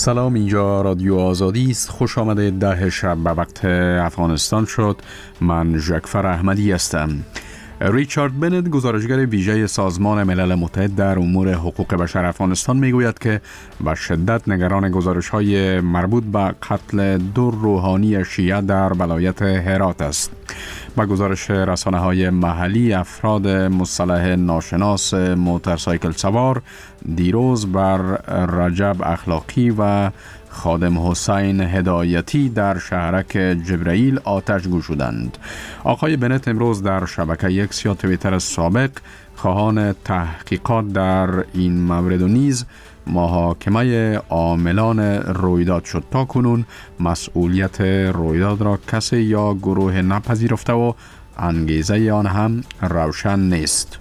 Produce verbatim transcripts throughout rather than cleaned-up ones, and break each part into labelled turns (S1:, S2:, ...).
S1: سلام، اینجا رادیو آزادی است. خوش آمده. ده شب به وقت افغانستان شد. من جعفر احمدی هستم. ریچارد بنت، گزارشگر ویژه سازمان ملل متحد در امور حقوق بشر افغانستان، میگوید که به شدت نگران گزارش‌های مربوط به قتل دو روحانی شیعه در ولایت هرات است. با گزارش رسانه‌های محلی، افراد مسلح ناشناس موتورسایکل سوار دیروز بر رجب اخلاقی و خادم حسین هدایتی در شهرک جبرائیل آتش گشودند. آقای بنت امروز در شبکه ایکس یا توییتر سابق خواهان تحقیقات در این مورد و نیز محاکمه عاملان رویداد شد. تا کنون مسئولیت رویداد را کسی یا گروه نپذیرفته و انگیزه آن هم روشن نیست.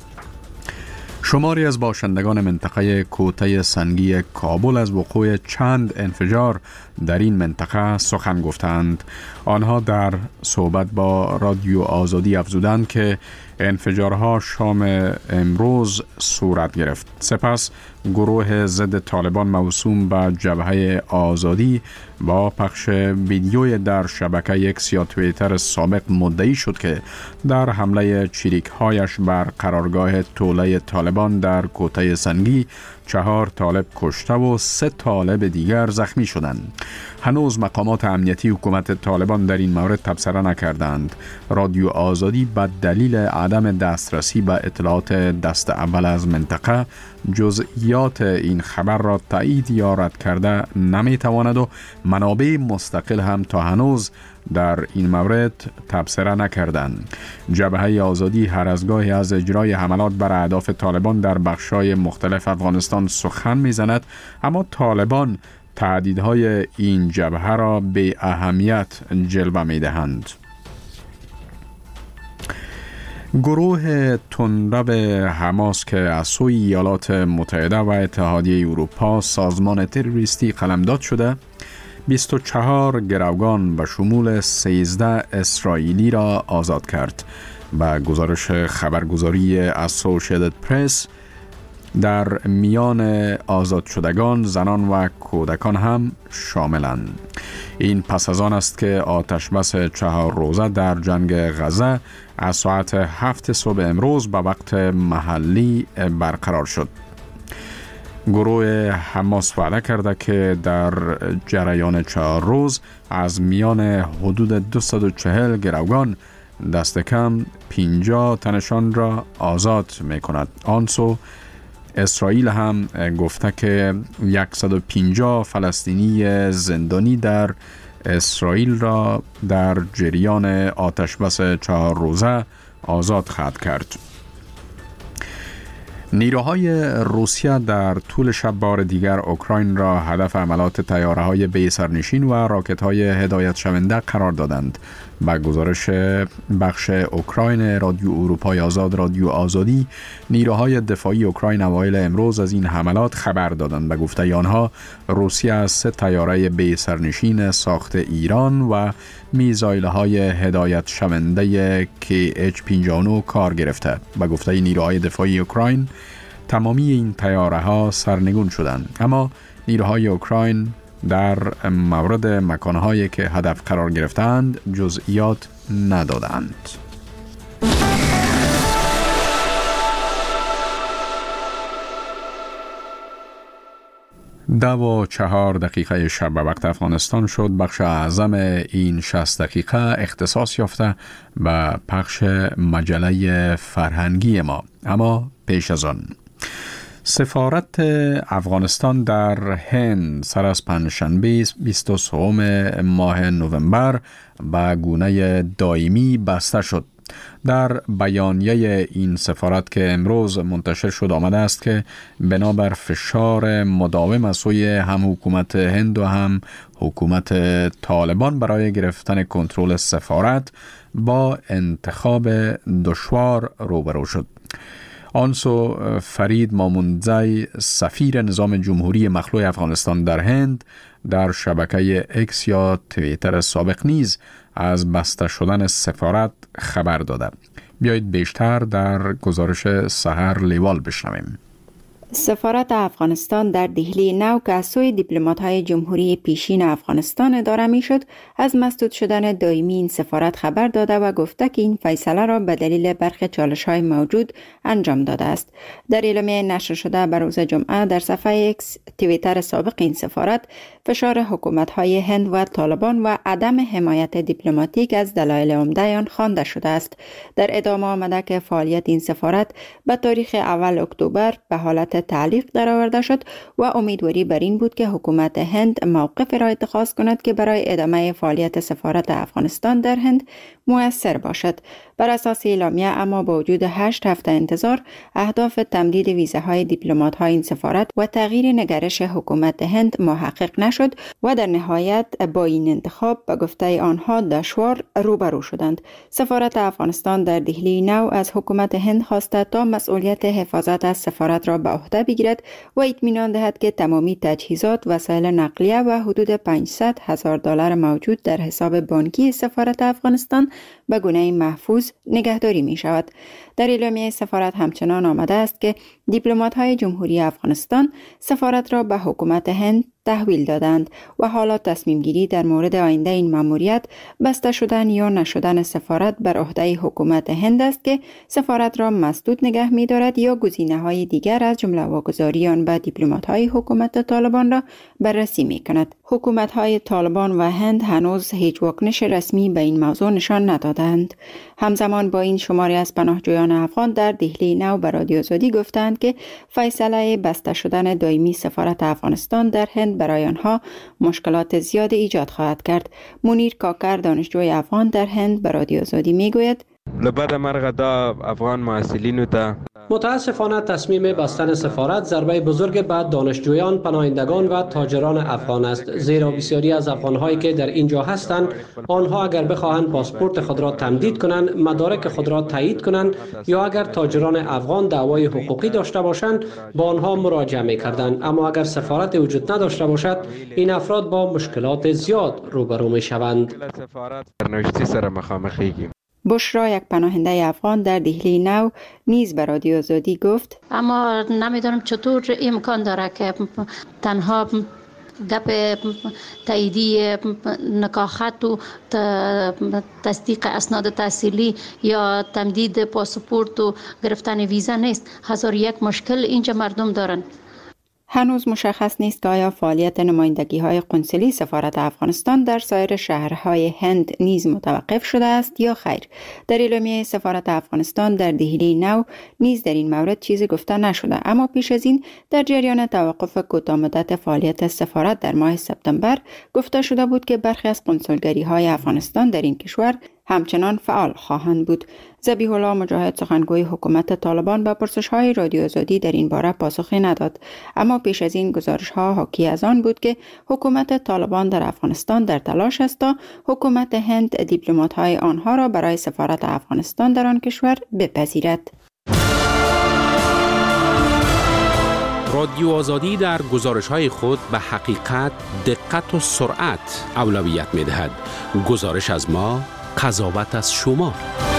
S1: شماری از باشندگان منطقه کوته سنگی کابل از وقوع چند انفجار در این منطقه سخن گفتند. آنها در صحبت با رادیو آزادی افزودند که انفجارها شام امروز صورت گرفت. سپس گروه ضد طالبان موسوم به جبهه آزادی با پخش ویدیوی در شبکه ایکس یا توییتر سابق مدعی شد که در حمله چریک‌هایش بر قرارگاه توله طالبان در کوته سنگی چهار طالب کشته و سه طالب دیگر زخمی شدند. هنوز مقامات امنیتی حکومت طالبان در این مورد تبصره نکردند. رادیو آزادی به دلیل عدم دسترسی به اطلاعات دست اول از منطقه جزئیات این خبر را تایید یا رد کرده نمیتواند و منابع مستقل هم تا هنوز در این مورد تبصره نکردند. جبهه آزادی هر از گاهی از اجرای حملات بر اهداف طالبان در بخش‌های مختلف افغانستان سخن میزند، اما طالبان تهدیدهای این جبهه را به اهمیت جلوه میدهند. گروه تندرو حماس که از سوی ایالات متحده و اتحادیه اروپا سازمان تروریستی قلمداد شده، بیست و چهار گروگان به شمول سیزده اسرائیلی را آزاد کرد. با گزارش خبرگزاری اسوسییتد پرس، در میان آزاد شدگان زنان و کودکان هم شاملند. این پس از آن است که آتش بس چهار روزه در جنگ غزه از ساعت هفت صبح امروز به وقت محلی برقرار شد. گروه حماس وعده کرده که در جریان چهار روز از میان حدود دویست و چهل گروگان دست کم پنجاه تنشان را آزاد می کند. آنسو اسرائیل هم گفته که صد و پنجاه فلسطینی زندانی در اسرائیل را در جریان آتش بس چهار روزه آزاد خواهد کرد. نیروهای روسیه در طول شب بار دیگر اوکراین را هدف حملات طیاره‌های بی سرنشین و راکت‌های هدایت شونده قرار دادند. با گزارش بخش اوکراین رادیو اروپای آزاد رادیو آزادی، نیروهای دفاعی اوکراین اوایل امروز از این حملات خبر دادند. به گفته آنها روسیه از سه طیاره بی سرنشین ساخت ایران و میزایل‌های هدایت شونده کی اچ پنجاه و نه کار گرفته. به گفته نیروهای دفاعی اوکراین تمامی این طیاره‌ها سرنگون شدند، اما نیروهای اوکراین در مورد مکانهایی که هدف قرار گرفتند جزئیات ندادند. دو و چهار دقیقه شب به وقت افغانستان شد. بخش اعظم این شصت دقیقه اختصاص یافته به پخش مجله فرهنگی ما. اما پیش از آن، سفارت افغانستان در هند سر از پنجشنبه بیست و سوم ماه نوامبر به گونه دائمی بسته شد. در بیانیه این سفارت که امروز منتشر شد آمده است که بنابر فشار مداوم از سوی هم حکومت هند و هم حکومت طالبان برای گرفتن کنترل سفارت با انتخاب دشوار روبرو شد. آنسو فرید ماموندزی، سفیر نظام جمهوری مخلوع افغانستان در هند، در شبکه اکس یا توییتر سابق نیز از بسته شدن سفارت خبر داده. بیایید بیشتر در گزارش سحر لیوال بشنویم.
S2: سفارت افغانستان در دهلی نو که از سوی دیپلمات‌های جمهوری پیشین افغانستان اداره می‌شد، از مسدود شدن دائمی این سفارت خبر داده و گفته که این فیصله را به دلیل برخی چالش‌های موجود انجام داده است. در اعلامیه نشر شده بر روز جمعه در صفحه اکس توییتر سابق این سفارت، فشار حکومت‌های هند و طالبان و عدم حمایت دیپلماتیک از دلایل عمده آن خوانده شده است. در ادامه آمده که فعالیت این سفارت به تاریخ اول اکتبر به حالت تعلیق درآورده شد و امیدواری بر این بود که حکومت هند موقف را اتخاذ کند که برای ادامه فعالیت سفارت افغانستان در هند مؤثر باشد. بر اساس اعلامیه اما با وجود هشت هفته انتظار، اهداف تمدید ویزاهای دیپلمات‌های این سفارت و تغییر نگرش حکومت هند محقق نشد و در نهایت با این انتخاب به گفته آنها دشوار روبرو شدند. سفارت افغانستان در دهلی نو از حکومت هند خواسته تا مسئولیت حفاظت از سفارت را به عهده بگیرد و اطمینان دهد که تمامی تجهیزات، وسایل نقلیه و حدود پانصد هزار دلار موجود در حساب بانکی سفارت افغانستان به گونه محفوظ نگهداری می شود. در اعلامیه سفارت همچنان آمده است که دیپلمات‌های جمهوری افغانستان سفارت را به حکومت هند تحویل دادند و حالا تصمیم گیری در مورد آینده این مأموریت، بسته شدن یا نشدن سفارت بر عهده حکومت هند است که سفارت را مسدود نگه می دارد یا گزینه‌های دیگر از جمله واگذاری آن به دیپلمات‌های حکومت طالبان را بررسی می کند. حکومت‌های طالبان و هند هنوز هیچ واکنش رسمی به این موضوع نشان ندادند. همزمان با این، شماری از پناهجویان افغان در دهلی نو به رادیو آزادی گفتند که فیصله بسته شدن دائمی سفارت افغانستان در هند برای آنها مشکلات زیاد ایجاد خواهد کرد. منیر کاکر، دانشجوی افغان در هند، به رادیو آزادی میگوید:
S3: لبد مرغ دا افغان محصلینو ته
S4: متاسفانه تصمیم بستن سفارت ضربه بزرگ به دانشجویان، پناهندگان و تاجران افغان است، زیرا بسیاری از افغان‌هایی که در اینجا هستند، آنها اگر بخواهند پاسپورت خود را تمدید کنند، مدارک خود را تایید کنند یا اگر تاجران افغان دعوای حقوقی داشته باشند، با آنها مراجعه می‌کردند. اما اگر سفارت وجود نداشته باشد، این افراد با مشکلات زیاد روبرو می‌شوند.
S3: سفارت نوشتی سره مخامخیگیم.
S2: بشرا، یک پناهنده افغان در دهلی نو، نیز به رادیو آزادی گفت:
S5: اما نمیدونم چطور امکان داره که تنها گپ تاییدی نکاحت و تصدیق اسناد تحصیلی یا تمدید پاسپورت و گرفتن ویزا نیست. هزار یک مشکل اینجا مردم دارن.
S2: هنوز مشخص نیست که آیا فعالیت نمایندگی‌های قنصلی سفارت افغانستان در سایر شهرهای هند نیز متوقف شده است یا خیر. در اعلامیه سفارت افغانستان در دهلی نو نیز در این مورد چیزی گفته نشده، اما پیش از این در جریان توقف کوتاه‌مدت فعالیت سفارت در ماه سپتامبر گفته شده بود که برخی از قنصلگری‌های افغانستان در این کشور همچنان فعال خواهند بود. ذبیح الله مجاهد، سخنگوی حکومت طالبان، به پرسش‌های رادیو آزادی در این باره پاسخی نداد، اما پیش از این گزارش‌ها حاکی از آن بود که حکومت طالبان در افغانستان در تلاش است تا حکومت هند دیپلمات‌های آنها را برای سفارت افغانستان در آن کشور بپذیرد.
S6: رادیو آزادی در گزارش‌های خود به حقیقت، دقت و سرعت اولویت می‌دهد. گزارش از ما، قضاوت از شما.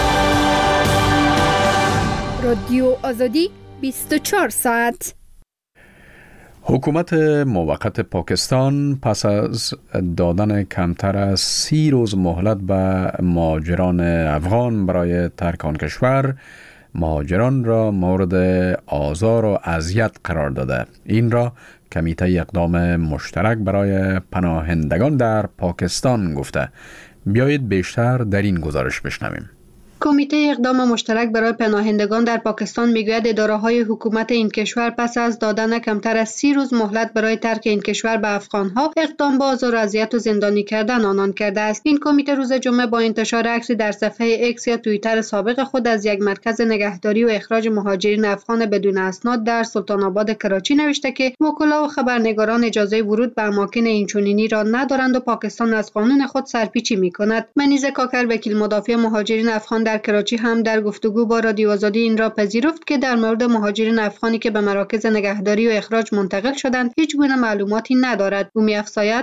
S7: رادیو آزادی بیست و چهار ساعت.
S1: حکومت موقت پاکستان پس از دادن کمتر از سی روز مهلت به مهاجران افغان برای ترک آن کشور، مهاجران را مورد آزار و اذیت قرار داده. این را کمیته اقدام مشترک برای پناهندگان در پاکستان گفته. بیایید بیشتر در این گزارش بشنویم.
S8: کمیته اقدام مشترک برای پناهندگان در پاکستان میگوید اداره‌های حکومت این کشور پس از دادن کمتر از سی روز مهلت برای ترک این کشور به افغان‌ها، اقدام به آزار و اذیت و زندانی کردن آنان کرده است. این کمیته روز جمعه با انتشار عکسی در صفحه اکس یا توییتر سابق خود از یک مرکز نگهداری و اخراج مهاجرین افغان بدون اسناد در سلطان آباد کراچی نوشته که وکلا و خبرنگاران اجازه ورود به اماکن اینچنینی را ندارند و پاکستان از قانون خود سرپیچی می‌کند. منیژه کاکر، وکیل مدافع مهاجرین افغان در در کراچی هم در گفتگو با رادیو آزادی این را پذیرفت که در مورد مهاجرین افغانی که به مراکز نگهداری و اخراج منتقل شدند هیچ گونه معلوماتی ندارد. او می‌افزاید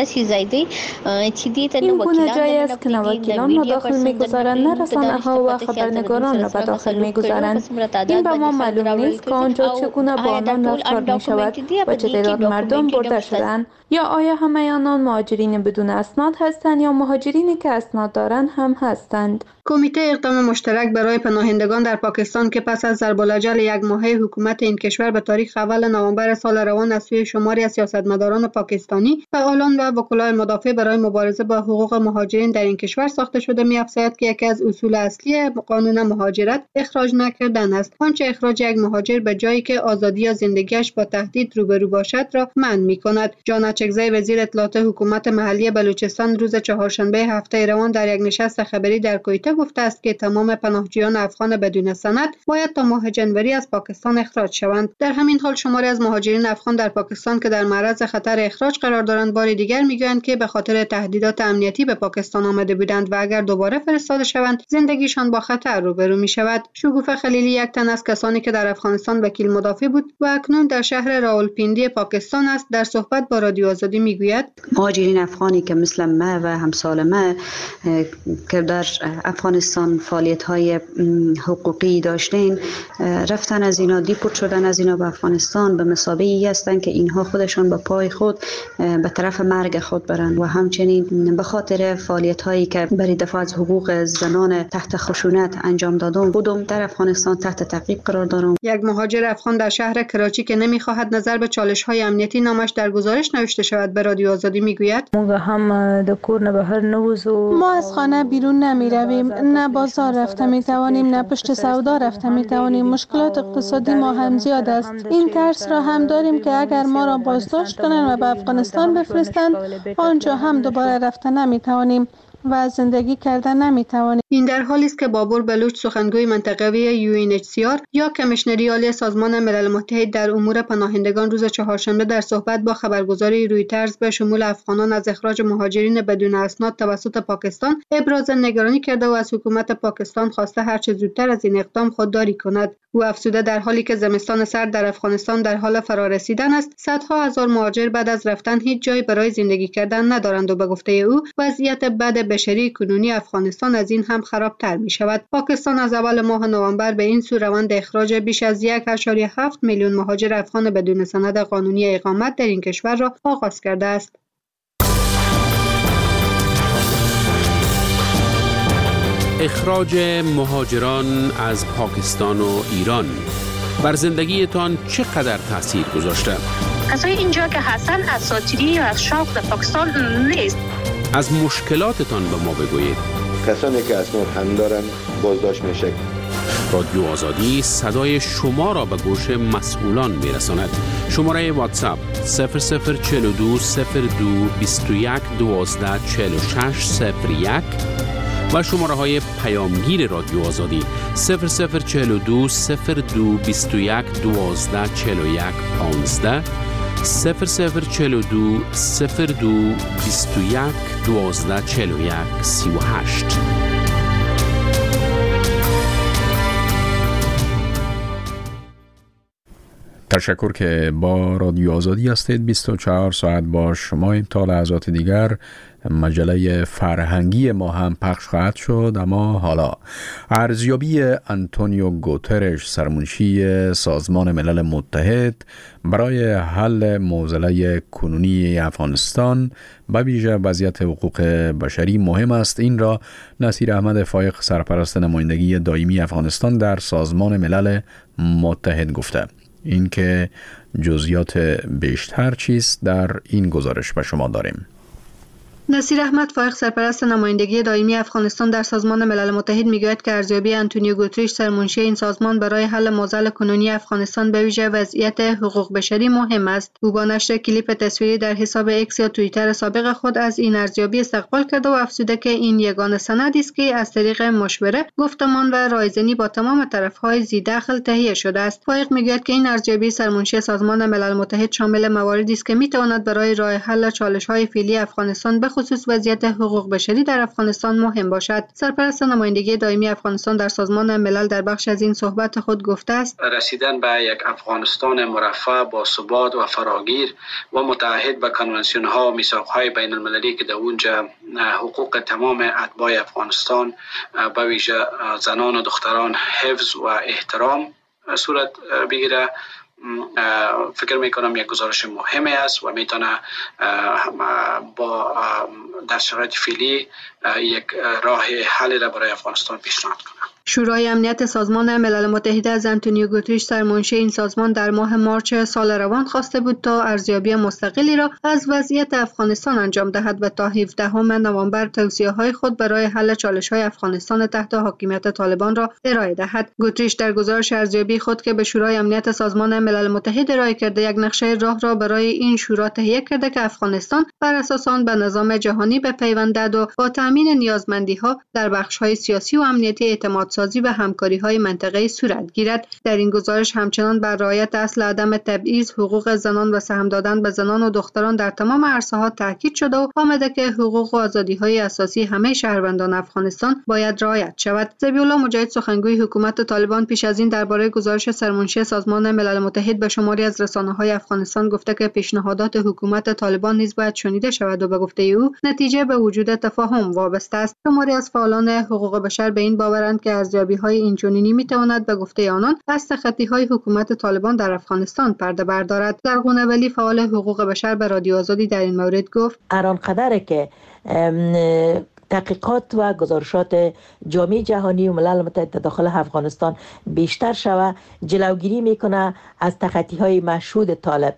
S9: این گونه جایی است که نه وکیلان را داخل می‌گذارند نه رسانه‌ها و خبرنگاران را به داخل می‌گذارند. این به ما معلوم نیست که آنجا چگونه با آنان رفتار می‌شود و چه تعداد مردم برده شدند، یا آیا همه آنان مهاجرین بدون اسناد هستند یا مهاجرینی که اسناد دارند هم هستند.
S8: کمیته اقدام مشترک برای پناهندگان در پاکستان که پس از ضرب الاجل یک ماهه حکومت این کشور به تاریخ اول نوامبر سال روان از سوی شماری از سیاستمداران پاکستانی، فعالان و وکلای مدافع برای مبارزه با حقوق مهاجرین در این کشور ساخته شده، می‌افزاید که یکی از اصول اصلی قانون مهاجرت اخراج نکردن است. آنچه اخراج یک مهاجر به جایی که آزادی یا زندگیش با تهدید روبرو باشد را منع می‌کند. جان اچکزی وزیر اطلاعات حکومت محلی بلوچستان روز چهارشنبه هفته روان در یک نشست خبری در کویته گفته است که تمام پناهجویان افغان بدون سند باید تا ماه جنوری از پاکستان اخراج شوند. در همین حال شماری از مهاجرین افغان در پاکستان که در معرض خطر اخراج قرار دارند بار دیگر میگویند که به خاطر تهدیدات امنیتی به پاکستان آمده بودند و اگر دوباره فرستاده شوند زندگیشان با خطر روبرو می شود. شگوفه خلیلی یک تن از کسانی که در افغانستان وکیل مدافع بود و اکنون در شهر راولپیندی پاکستان است در صحبت با رادیو آزادی میگوید
S10: مهاجرین افغانی که مثل ما و همسال ما که در افغانستان فعالیت‌های حقوقی داشتین رفتن از اینا دیپورت شدن از اینا به افغانستان به مثابه ای هستند که اینها خودشان به پای خود به طرف مرگ خود برند و همچنین به خاطر فعالیت‌هایی که برای دفاع از حقوق زنان تحت خشونت انجام دادم بودم در افغانستان تحت تعقیب قرار دارم.
S8: یک مهاجر افغان در شهر کراچی که نمی‌خواهد نظر به چالش‌های امنیتی نامش در گزارش نوشته شود به رادیو آزادی میگوید
S9: ما هم در کور نه بهر نوزو
S11: ما از خانه بیرون نمی‌رویم، نه بازار رفته می‌توانیم نه پشت سودا رفته می‌توانیم. مشکلات اقتصادی ما هم زیاد است. این ترس را هم داریم که اگر ما را بازداشت کنند و به افغانستان بفرستند آنجا هم دوباره رفته نمی‌توانیم و زندگی کردن نمی‌توانیم.
S8: این در حالی است که بابور بلوچ سخنگوی منطقوی یو این اچ سی آر یا کمیشنری عالی سازمان ملل متحد در امور پناهندگان روز چهارشنبه در صحبت با خبرگزاری رویترز به شمول افغانان از اخراج مهاجرین بدون اسناد توسط پاکستان ابراز نگرانی کرده و از حکومت پاکستان خواسته هر چه زودتر از این اقدام خودداری کند. او افزوده در حالی که زمستان سرد در افغانستان در حال فرارسیدن است، صدها هزار مهاجر بعد از رفتن هیچ جای برای زندگی کردن ندارند و به گفته او وضعیت بد بشری کنونی افغانستان از این هم خرابتر می شود. پاکستان از اول ماه نوامبر به این سو روند اخراج بیش از یک ممیز هفت میلیون مهاجر افغان بدون سند قانونی اقامت در این کشور را آغاز کرده است.
S6: اخراج مهاجران از پاکستان و ایران بر زندگیتان چقدر تاثیر گذاشته؟
S12: کسای اینجا که هستن اساطیری یا از شوق در پاکستان نیست.
S6: از مشکلاتتان به ما بگویید.
S13: کسانی که اسناد هم دارن بازداشت میشه.
S6: رادیو آزادی صدای شما را به گوش مسئولان میرساند. شماره واتساپ صفر صفر چهل و دو صفر دو بیست و یک دوازده چهل و شش صفر یک و شماره های پیامگیر رادیو آزادی صفر صفر چهل و دو صفر دو بیست و یک دوازده چهل و یک پانزده صفر صفر چهل و دو صفر دو بیست و یک دوازده چهل و یک سی و هشت.
S1: تشکر که با رادیو آزادی هستید. بیست و چهار ساعت با شما. تا لحظات دیگر مجله فرهنگی ما هم پخش خواهد شد. اما حالا ارزیابی آنتونیو گوترش سرمنشی سازمان ملل متحد برای حل معضله کنونی افغانستان به ویژه وضعیت حقوق بشری مهم است. این را نصیر احمد فایق سرپرست نمایندگی دائمی افغانستان در سازمان ملل متحد گفته. این که جزئیات بیشتر چیست در این گزارش به شما داریم.
S8: نصیر احمد فایق سرپرست نمایندگی دائمی افغانستان در سازمان ملل متحد میگوید که ارزیابی آنتونیو گوترش سرمنشی این سازمان برای حل معضل کنونی افغانستان به ویژه وضعیت حقوق بشری مهم است. او با نشر کلیپ تصویری در حساب ایکس یا توییتر سابق خود از این ارزیابی استقبال کرده و افزوده که این یگانه سندی است که از طریق مشوره، گفتمان و رایزنی با تمام طرف‌های ذی‌دخل تهیه شده است. فایق میگوید که این ارزیابی سرمنشی سازمان ملل متحد شامل مواردی است که میتواند برای راه حل چالش‌های فعلی افغانستان خصوص وضعیت حقوق بشری در افغانستان مهم باشد. سرپرست نمایندگی دائمی افغانستان در سازمان ملل در بخش از این صحبت خود گفته است:
S14: رسیدن به یک افغانستان مرفه با ثبات و فراگیر و متعهد به کنوانسیون ها و میثاق های بین المللی که در اونجا حقوق تمام اتباع افغانستان به ویژه زنان و دختران حفظ و احترام صورت بگیره، فکر میکنم یک گزارش مهمی است و میتونه با در شرایط فعلی یک راه حل را برای افغانستان پیشنهاد کنه.
S8: شورای امنیت سازمان ملل متحد از آنتونیو گوتریش سرمنشی این سازمان در ماه مارچ سال روان خواسته بود تا ارزیابی مستقلی را از وضعیت افغانستان انجام دهد و تا هفدهم نوامبر توصیه‌های خود برای حل چالش‌های افغانستان تحت حاکمیت طالبان را ارائه دهد. گوتریش در گزارش ارزیابی خود که به شورای امنیت سازمان ملل متحد ارائه کرده، یک نقشه راه را برای این شورا تهیه کرده که افغانستان بر اساس آن به نظام جهانی بپیوندد و با تامین نیازمندی‌ها در بخش‌های سیاسی و امنیتی اعتماد سازی و همکاری‌های منطقه‌ای صورت گیرد. در این گزارش همچنان بر رعایت اصل عدم تبعیض، حقوق زنان و سهم دادن به زنان و دختران در تمام عرصه‌ها تاکید شده و آمده که حقوق و آزادی‌های اساسی همه شهروندان افغانستان باید رعایت شود. ذبیح‌الله مجاهد سخنگوی حکومت طالبان پیش از این درباره گزارش سرمنشی سازمان ملل متحد به شماری از رسانه‌های افغانستان گفته که پیشنهادات حکومت طالبان نیز باید شنیده شود و به گفته او نتیجه به وجود تفاهم وابسته است. شماری از فعالان حقوق بشر به این باورند که ارزیابی‌های اینچنینی می‌تواند به گفته آنان از تخطی‌های حکومت طالبان در افغانستان پرده بردارد. زرغونه ولی فعال حقوق بشر به رادیو آزادی در این مورد گفت:
S15: هر قدره که تحقیقات و گزارشات جامعه جهانی و ملل متحد داخل افغانستان بیشتر شود، جلوگیری میکنه از تخطی‌های مشهود طالب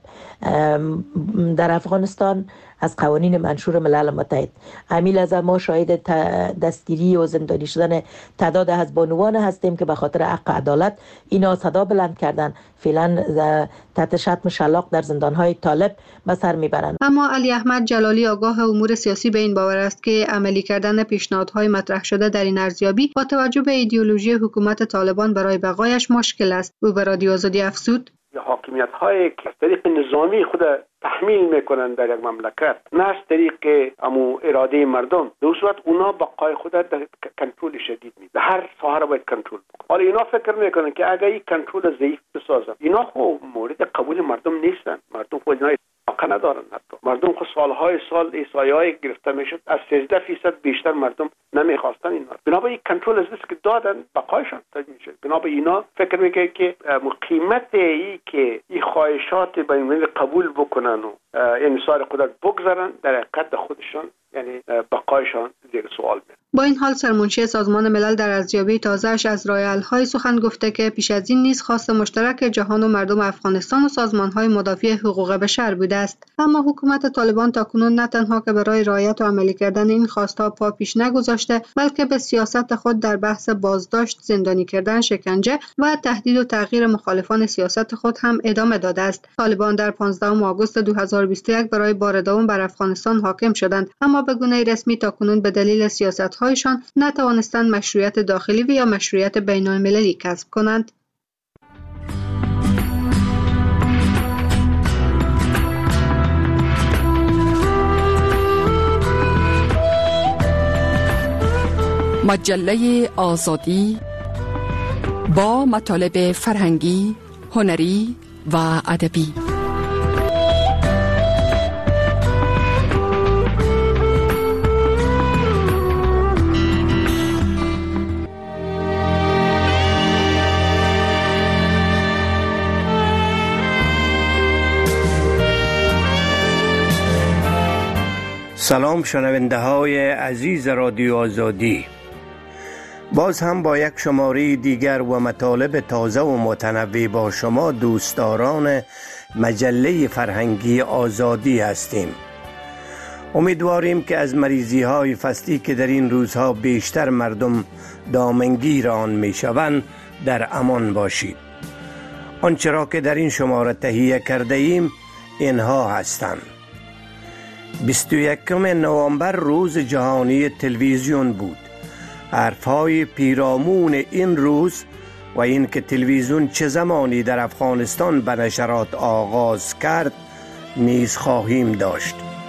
S15: در افغانستان از قوانین منشور ملل متحد. امیل از ما شاهد دستگیری و زندانی شدن تعداد از بانوان هستیم که به خاطر حق عدالت اینا صدا بلند کردن، فعلا تحت شتم شلاق در زندانهای طالب به سر میبرند.
S8: اما علی احمد جلالی آگاه امور سیاسی به این باور است که عملی کردن پیشنهادهای مطرح شده در این ارزیابی با توجه به ایدئولوژی حکومت طالبان برای بقایش مشکل است. او به رادیو آزادی افزود:
S16: حاکمیت هایی که طریق نظامی خود تحمیل میکنن در یک مملکت، نه از طریق امو اراده مردم، در صورت اونا بقای خود در کنترل شدید می به هر ساحه را باید کنترل بکنن. حالا اینا فکر میکنن که اگه این کنترل ضعیف بسازن، اینا خو مورد قبول مردم نیستن. مردم خود اینا علاقه ندارن. حتی مردم خو سالهای سال ایسایه‌ای گرفته میشد، از سیزده فیصد بیشتر مردم نمیخواستن اینا. بنابراین این کنترل از که دادن بقایشان تاج میشه. بنابراین اینا فکر میکنن که قیمت ای که این خواهشات بین قبول بکنن و انصار قدرت بگذارن، در حقیقت خودشان یعنی بقایشان زیر سوال میاد.
S8: با این حال سرمنشی سازمان ملل در ارزیابی تازه‌اش از راه حل‌های سخن گفته که پیش از این نیز خواست مشترک جهان و مردم افغانستان و سازمان‌های مدافع حقوق بشر بوده است. اما حکومت طالبان تاکنون نه تنها که برای رعایت و عملی کردن این خواست‌ها پا پیش نگذاشته، بلکه به سیاست خود در بحث بازداشت، زندانی کردن، شکنجه و تهدید و تغییر مخالفان سیاست خود هم ادامه داده است. طالبان در پانزدهم آگوست دو هزار و بیست و یک برای بار دوم بر افغانستان حاکم شدند، اما به گونه رسمی تاکنون به دلیل سیاست‌هایشان نتوانستند مشروعیت داخلی و یا مشروعیت بین‌المللی کسب کنند.
S17: مجله آزادی با مطالب فرهنگی، هنری و ادبی.
S18: سلام شنونده های عزیز رادیو آزادی، باز هم با یک شماره دیگر و مطالب تازه و متنوع با شما دوستداران مجله فرهنگی آزادی هستیم. امیدواریم که از مریضی های فصلی که در این روزها بیشتر مردم دامنگیر آن می شوند در امان باشید. آنچه را که در این شماره تهیه کرده ایم اینها هستند: بیست و یکم نوامبر روز جهانی تلویزیون بود. حرفهای پیرامون این روز و این که تلویزیون چه زمانی در افغانستان به نشرات آغاز کرد نیز خواهیم داشت.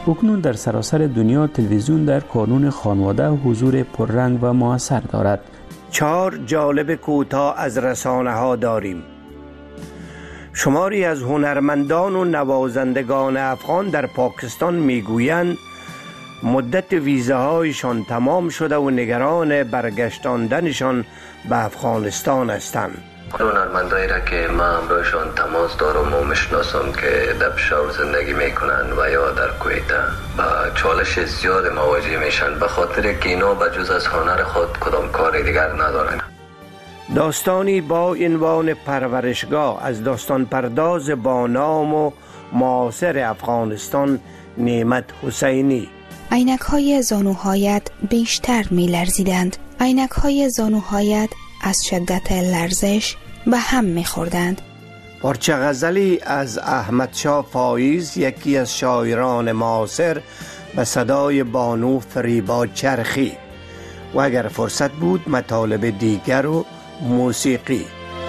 S19: اکنون در سراسر دنیا تلویزیون در کانون خانواده حضور پررنگ و مؤثر دارد.
S18: چهار جالب کوتاه از رسانه ها داریم. شماری از هنرمندان و نوازندگان افغان در پاکستان میگویند مدت ویزاهایشان تمام شده و نگران برگشتاندنشان به افغانستان هستند.
S20: هنرمندایی را که ما همراهشان تماس دارم و میشناسم که در پشاور زندگی میکنن و یا در کویت با چالش زیاد مواجه میشن به خاطر که اینا به جز از هنر خود کدام کار دیگر ندارن.
S18: داستانی با عنوان پرورشگاه از داستان پرداز با نام و معاصر افغانستان نعمت حسینی.
S21: عینک های زانوهایت بیشتر می لرزیدند. عینک های زانوهایت از شدت لرزش به هم می خوردند.
S18: پارچه غزلی از احمد شاه فایز، یکی از شاعران معاصر، به صدای بانو فریبا چرخی. و اگر فرصت بود مطالب دیگر و موسیقی.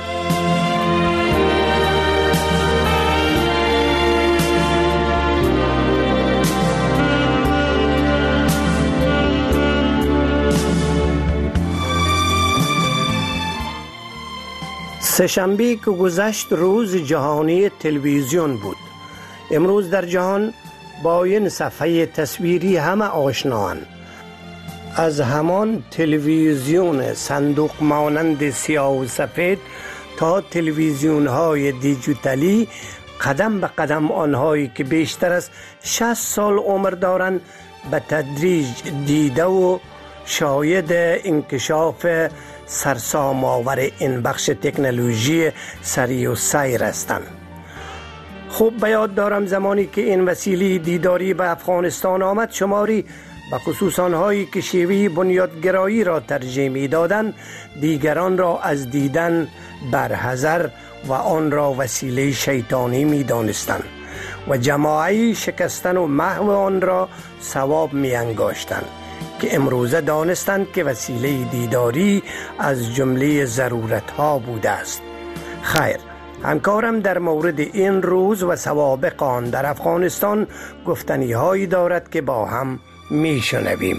S18: سه‌شنبه که گذشت روز جهانی تلویزیون بود. امروز در جهان با این صفحه تصویری همه آشناند. از همان تلویزیون صندوق مانند سیاه و سفید تا تلویزیون های دیجیتالی، قدم به قدم آنهایی که بیشتر از شصت سال عمر دارند به تدریج دیده و شاهد انکشاف سرسام آور این بخش تکنولوژی سریع و سیر هستند. خوب به یاد دارم زمانی که این وسیله دیداری به افغانستان آمد، شماری به خصوص آنهایی که شیوه بنیادگرایی را ترجیح می دادند دیگران را از دیدن برحذر و آن را وسیله شیطانی می دانستند و جماعی شکستن و محو آن را ثواب می انگاشتند که امروزه دانستند که وسیله دیداری از جمله ضرورت ها بوده است. خیر، همکارم در مورد این روز و سوابق آن در افغانستان گفتنی هایی دارد که با هم می شنویم.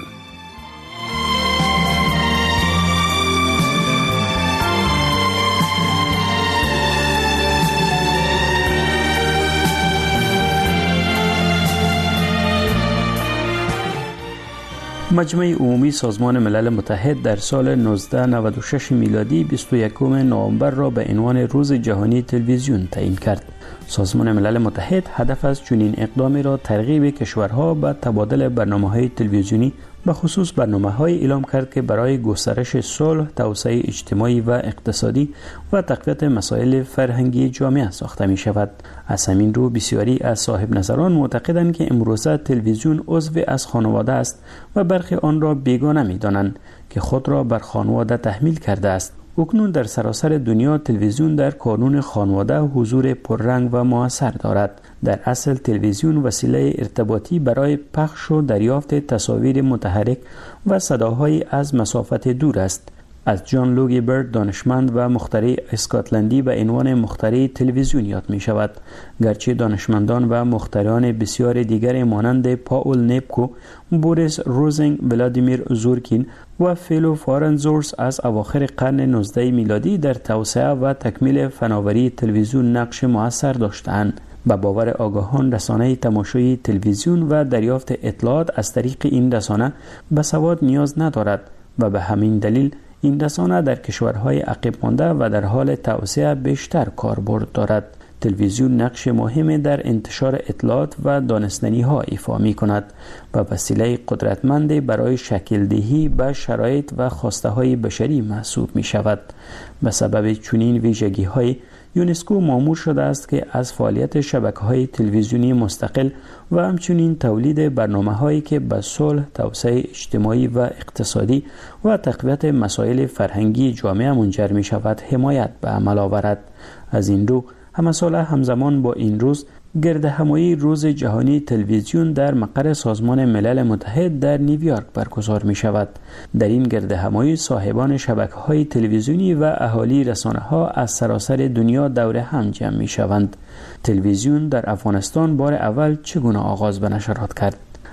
S19: مجمع عمومی سازمان ملل متحد در سال نوزده نود و شش میلادی بیست و یکم نوامبر را به عنوان روز جهانی تلویزیون تعیین کرد. سازمان ملل متحد هدف از چنین اقدامی را ترغیب کشورها به تبادل برنامه‌های تلویزیونی به خصوص برنامه‌های اعلام کرد که برای گسترش صلح، توسعه اجتماعی و اقتصادی و تقویت مسائل فرهنگی جامعه ساخته می شود. از همین رو بسیاری از صاحب نظران معتقدند که امروزه تلویزیون عضو از خانواده است و برخی آن را بیگانه می دانند که خود را بر خانواده تحمیل کرده است. اکنون در سراسر دنیا تلویزیون در کانون خانواده حضور پررنگ و مؤثر دارد. در اصل تلویزیون وسیله ارتباطی برای پخش و دریافت تصاویر متحرک و صداهای از مسافت دور است. از جان لوگی برد، دانشمند و مخترع اسکاتلندی به عنوان مخترع تلویزیون یاد می شود. گرچه دانشمندان و مخترعان بسیار دیگر مانند پاول نیپکو، بوریس روزنگ، ولادیمیر زورکین و فیلو فارنزورس از اواخر قرن نوزده میلادی در توسعه و تکمیل فناوری تلویزیون نقش مؤثر داشتند. به باور آگاهان رسانه تماشای تلویزیون و دریافت اطلاعات از طریق این رسانه به سواد نیاز ندارد و به همین دلیل این رسانه در کشورهای عقب مانده و در حال توسعه بیشتر کاربرد دارد. تلویزیون نقش مهمی در انتشار اطلاعات و دانستنی ها ایفا می کند و وسیله قدرتمندی برای شکل دهی به شرایط و خواسته های بشری محسوب می شود. به سبب چنین ویژگی های یونسکو مأمور شده است که از فعالیت شبکه‌های تلویزیونی مستقل و همچنین تولید برنامه‌هایی که به صلح، توسعه اجتماعی و اقتصادی و تقویت مسائل فرهنگی جامعه منجر می شود حمایت به عمل آورد. از این رو همه سال همزمان با این روز گرد همایی روز جهانی تلویزیون در مقر سازمان ملل متحد در نیویورک برگزار می شود. در این گرد همایی صاحبان شبکه‌های تلویزیونی و اهالی رسانه‌ها از سراسر دنیا دور هم جمع می شوند. تلویزیون در افغانستان بار اول چگونه آغاز به نشرات کرد؟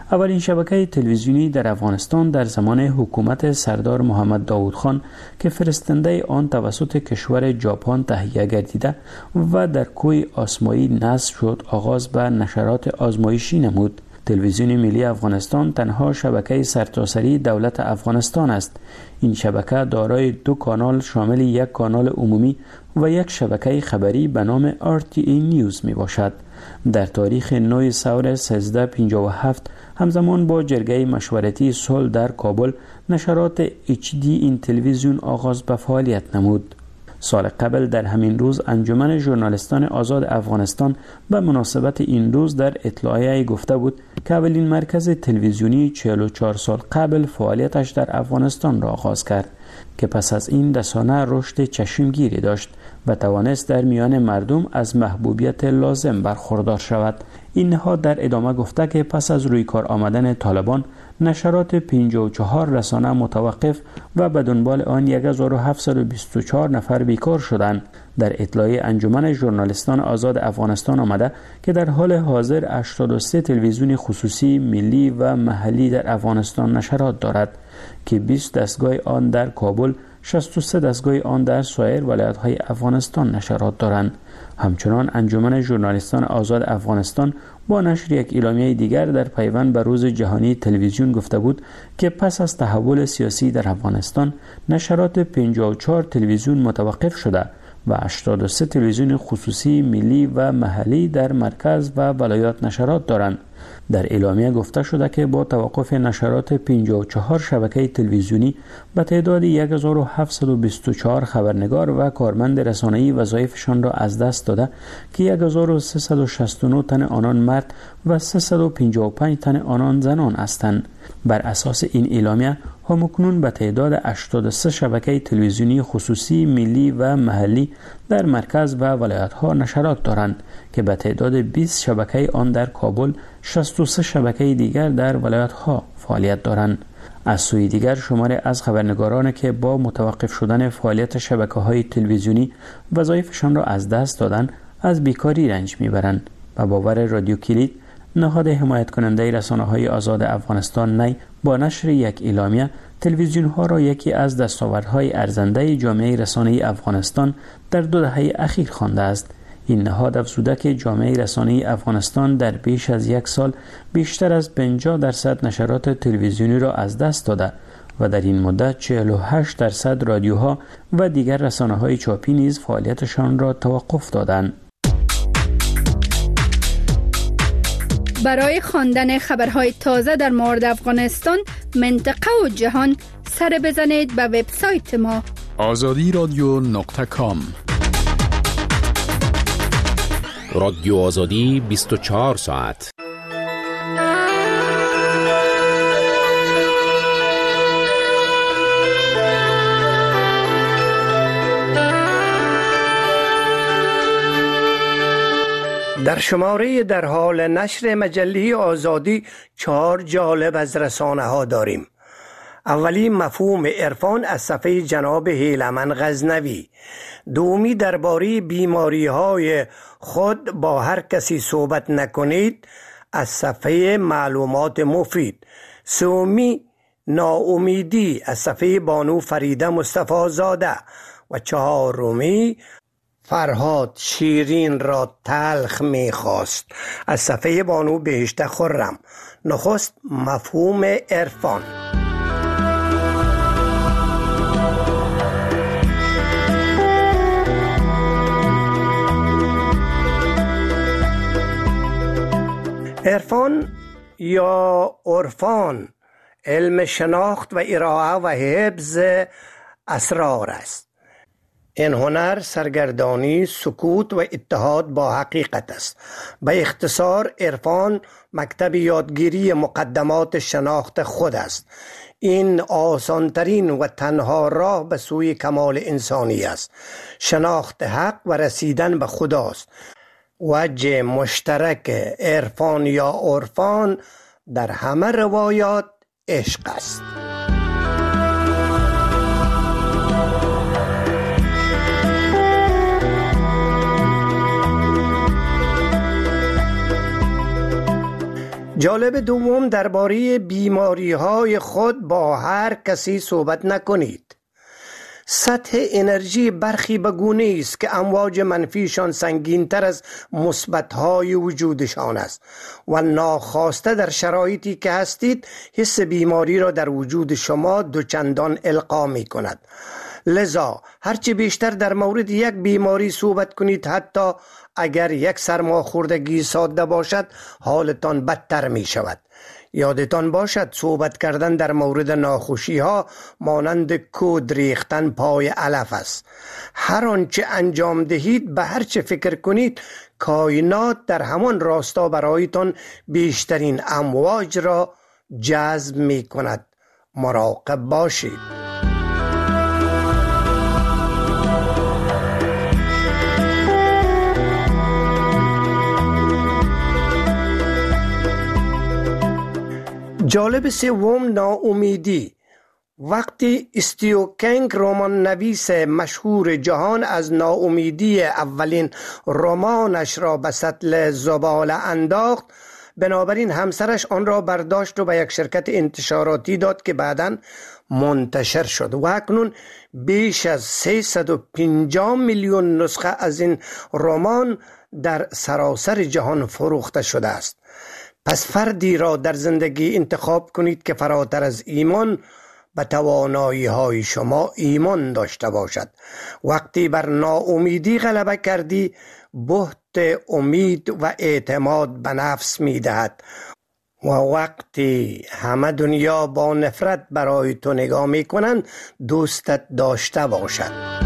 S19: اولین شبکه تلویزیونی در افغانستان در زمان حکومت سردار محمد داود خان که فرستنده آن توسط کشور ژاپن تهیه گردیده و در کوه آسمایی نصب شد، آغاز به نشرات آزمایشی نمود. تلویزیون ملی افغانستان تنها شبکه سرتاسری دولت افغانستان است. این شبکه دارای دو کانال شامل یک کانال عمومی و یک شبکه خبری به نام آر تی ای نیوز می باشد. در تاریخ نه سور سیزده پنجاه و هفت همزمان با جرگه مشورتی صلح در کابل، نشرات اچ دی این تلویزیون آغاز به فعالیت نمود. سال قبل در همین روز انجمن ژورنالیستان آزاد افغانستان به مناسبت این روز در اطلاعیه گفته بود که اولین مرکز تلویزیونی چهل و چهار سال قبل فعالیتش در افغانستان را آغاز کرد که پس از این رسانه رشد چشمگیری داشت و توانست در میان مردم از محبوبیت لازم برخوردار شود. این نهاد در ادامه گفته که پس از روی کار آمدن طالبان نشرات پنجاه و چهار رسانه متوقف و به دنبال آن هزار و هفتصد و بیست و چهار نفر بیکار شدند. در اطلاعیه انجمن ژورنالیستان آزاد افغانستان آمده که در حال حاضر هشتاد و سه تلویزیون خصوصی ملی و محلی در افغانستان نشرات دارد که بیست دستگاه آن در کابل، شصت و سه دستگاه آن در سایر ولایت‌های افغانستان نشرات دارند. همچنان انجمن ژورنالیستان آزاد افغانستان با نشر یک اعلامیه دیگر در پیوند به روز جهانی تلویزیون گفته بود که پس از تحول سیاسی در افغانستان نشرات پنجاه و چهار تلویزیون متوقف شده و هشتاد و سه تلویزیون خصوصی ملی و محلی در مرکز و ولایات نشرات دارند. در اعلامیه گفته شده که با توقف نشرات پنجاه و چهار شبکه تلویزیونی به تعداد هزار و هفتصد و بیست و چهار خبرنگار و کارمند رسانه‌ای وظایفشان را از دست داده که هزار و سیصد و شصت و نه تن آنان مرد و سیصد و پنجاه و پنج تن آنان زنان هستند. بر اساس این اعلامیه همکنون به تعداد هشتاد و سه شبکه تلویزیونی خصوصی ملی و محلی در مرکز و ولایت‌ها نشرات دارند که به تعداد بیست شبکه آن در کابل، شصت و سه شبکه دیگر در ولایت‌ها فعالیت دارند. از سوی دیگر شماری از خبرنگاران که با متوقف شدن فعالیت شبکه‌های تلویزیونی وظایفشان را از دست دادند از بیکاری رنج میبرند. و باور رادیو کلید، نهاد حمایت کننده رسانه‌های آزاد افغانستان نی با نشر یک اعلامیه تلویزیون‌ها را یکی از دستاوردهای ارزنده جامعه رسانه‌ای افغانستان در دو دهه اخیر خوانده است. این نهاد افزوده که جامعه رسانه‌ای افغانستان در بیش از یک سال بیشتر از پنجاه درصد نشرات تلویزیونی را از دست داده و در این مدت چهل و هشت درصد رادیوها و دیگر رسانه‌های چاپی نیز فعالیتشان را توقف دادند.
S7: برای خواندن خبرهای تازه در مورد افغانستان، منطقه و جهان سر بزنید به وبسایت ما
S1: آزادی رادیو نقطه کام.
S6: رادیو آزادی بیست و چهار ساعت.
S18: در شماره در حال نشر مجله آزادی چهار جالب از رسانه ها داریم. اولی مفهوم عرفان از صفحه جناب هیلمن غزنوی. دومی درباره بیماری های خود با هر کسی صحبت نکنید از صفحه معلومات مفید. سومی ناامیدی از صفحه بانو فریده مصطفی زاده. و چهارمی فرهاد شیرین را تلخ می‌خواست از صفحه بانو بهشته خرم. نخست مفهوم عرفان. عرفان یا عرفان علم شناخت و ارائه و حفظ اسرار است. این هنر سرگردانی، سکوت و اتحاد با حقیقت است. به اختصار عرفان مکتب یادگیری مقدمات شناخت خود است. این آسانترین و تنها راه به سوی کمال انسانی است. شناخت حق و رسیدن به خداست. وجه مشترک عرفان یا عرفان در همه روایات عشق است. جالب دوم، درباره بیماری های خود با هر کسی صحبت نکنید. سطح انرژی برخی به گونه است که امواج منفیشان سنگین تر از مثبت های وجودشان است و ناخواسته در شرایطی که هستید حس بیماری را در وجود شما دوچندان القا می کند. لذا هرچی بیشتر در مورد یک بیماری صحبت کنید، حتی اگر یک سرماخوردگی ساده باشد، حالتان بدتر می شود. یادتان باشد صحبت کردن در مورد ناخوشی ها مانند کود ریختن پای علف است. هر آنچه انجام دهید، به هر چه فکر کنید، کائنات در همان راستا برایتان بیشترین امواج را جذب می کند. مراقب باشید. جالب سوم، ناامیدی. وقتی استیو کنگ، رمان نویس مشهور جهان، از ناامیدی اولین رمانش را به سطل زباله انداخت، بنابراین همسرش آن را برداشت و به یک شرکت انتشاراتی داد که بعداً منتشر شد و اکنون بیش از سیصد و پنجاه میلیون نسخه از این رمان در سراسر جهان فروخته شده است. پس فردی را در زندگی انتخاب کنید که فراتر از ایمان به توانایی های شما ایمان داشته باشد. وقتی بر ناامیدی غلبه کردی، بهت امید و اعتماد به نفس می دهد و وقتی همه دنیا با نفرت برای تو نگاه می کنند، دوستت داشته باشد.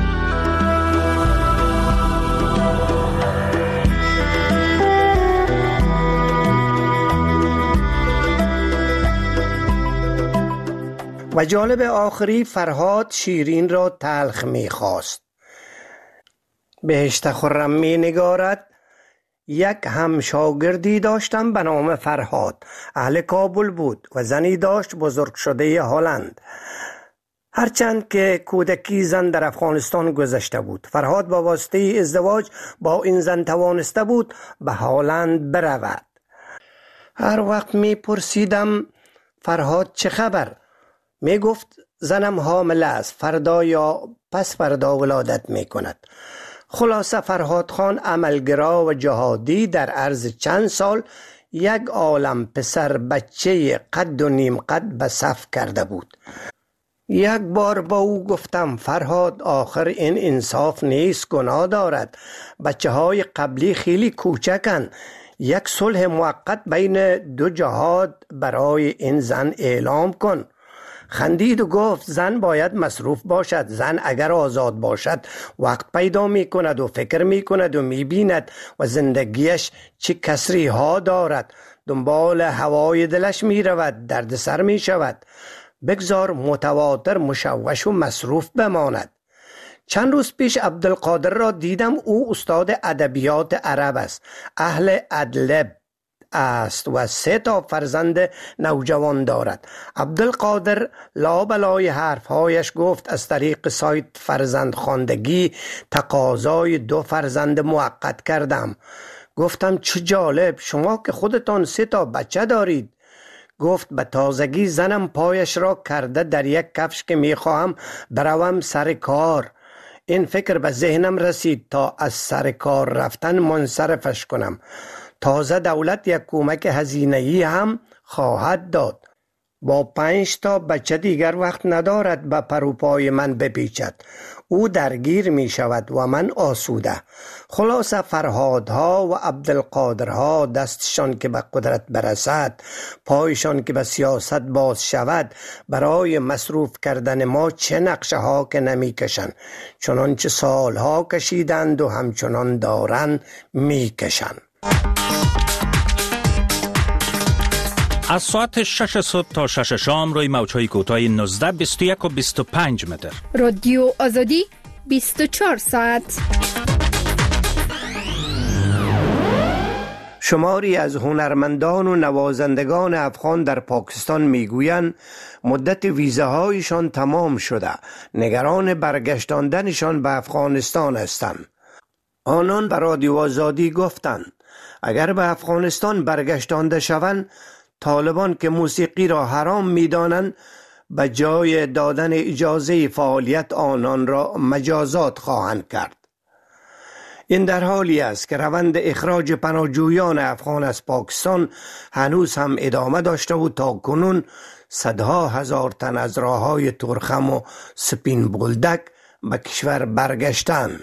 S18: و جالب آخری، فرهاد شیرین را تلخ می خواست. بهشت خرم می نگارد: یک همشاگردی داشتم به نام فرهاد. اهل کابل بود و زنی داشت بزرگ شده هلند. هرچند که کودکی زن در افغانستان گذشته بود، فرهاد با واسطه ازدواج با این زن توانسته بود به هلند برود. هر وقت می پرسیدم فرهاد چه خبر؟ می گفت زنم حامله است، فردا یا پس فردا ولادت می کند. خلاصه فرهاد خان عملگرا و جهادی در عرض چند سال یک عالم پسر بچه قد و نیم قد به صف کرده بود. یک بار با او گفتم فرهاد، آخر این انصاف نیست، گناه دارد. بچه های قبلی خیلی کوچکن. یک صلح موقت بین دو جهاد برای این زن اعلام کن. خندید و گفت زن باید مصروف باشد. زن اگر آزاد باشد وقت پیدا می کند و فکر می کند و می بیند و زندگیش چه کسری ها دارد. دنبال هوای دلش می رود، درد سر می شود. بگذار متواتر مشوش و مصروف بماند. چند روز پیش عبدالقادر را دیدم. او استاد ادبیات عرب است، اهل ادلب است و سه تا فرزند نوجوان دارد. عبدالقادر لابلای حرفهایش گفت از طریق سایت فرزند خواندگی تقاضای دو فرزند موقت کردم. گفتم چه جالب، شما که خودتان سه تا بچه دارید. گفت به تازگی زنم پایش را کرده در یک کفش که میخواهم بروم سر کار. این فکر به ذهنم رسید تا از سر کار رفتن منصرفش کنم. تازه دولت یک کمک هزینه‌ای هم خواهد داد. با پنج تا بچه دیگر وقت ندارد به پروپای من بپیچد. او درگیر می شود و من آسوده. خلاصه فرهادها و عبدالقادرها دستشان که به قدرت برسد، پایشان که به سیاست باز شود، برای مصروف کردن ما چه نقشه ها که نمی کشند، چنانچه سالها کشیدند و همچنان دارند می کشند.
S4: از ساعت شش صبح تا شش شام روی موج‌های کوتاه نوزده، بیست و یک و بیست و پنج متر.
S7: رادیو آزادی بیست و چهار ساعت.
S18: شماری از هنرمندان و نوازندگان افغان در پاکستان میگویند مدت ویزاهایشان تمام شده. نگران برگشتاندنشان به افغانستان هستند. آنان به رادیو آزادی گفتند اگر به افغانستان برگشتانده شوند طالبان که موسیقی را حرام می‌دانند به جای دادن اجازه فعالیت آنان را مجازات خواهند کرد. این در حالی است که روند اخراج پناهجویان افغان از پاکستان هنوز هم ادامه داشته و تا کنون صدها هزار تن از راههای تورخم و سپین بولدک به کشور برگشتند.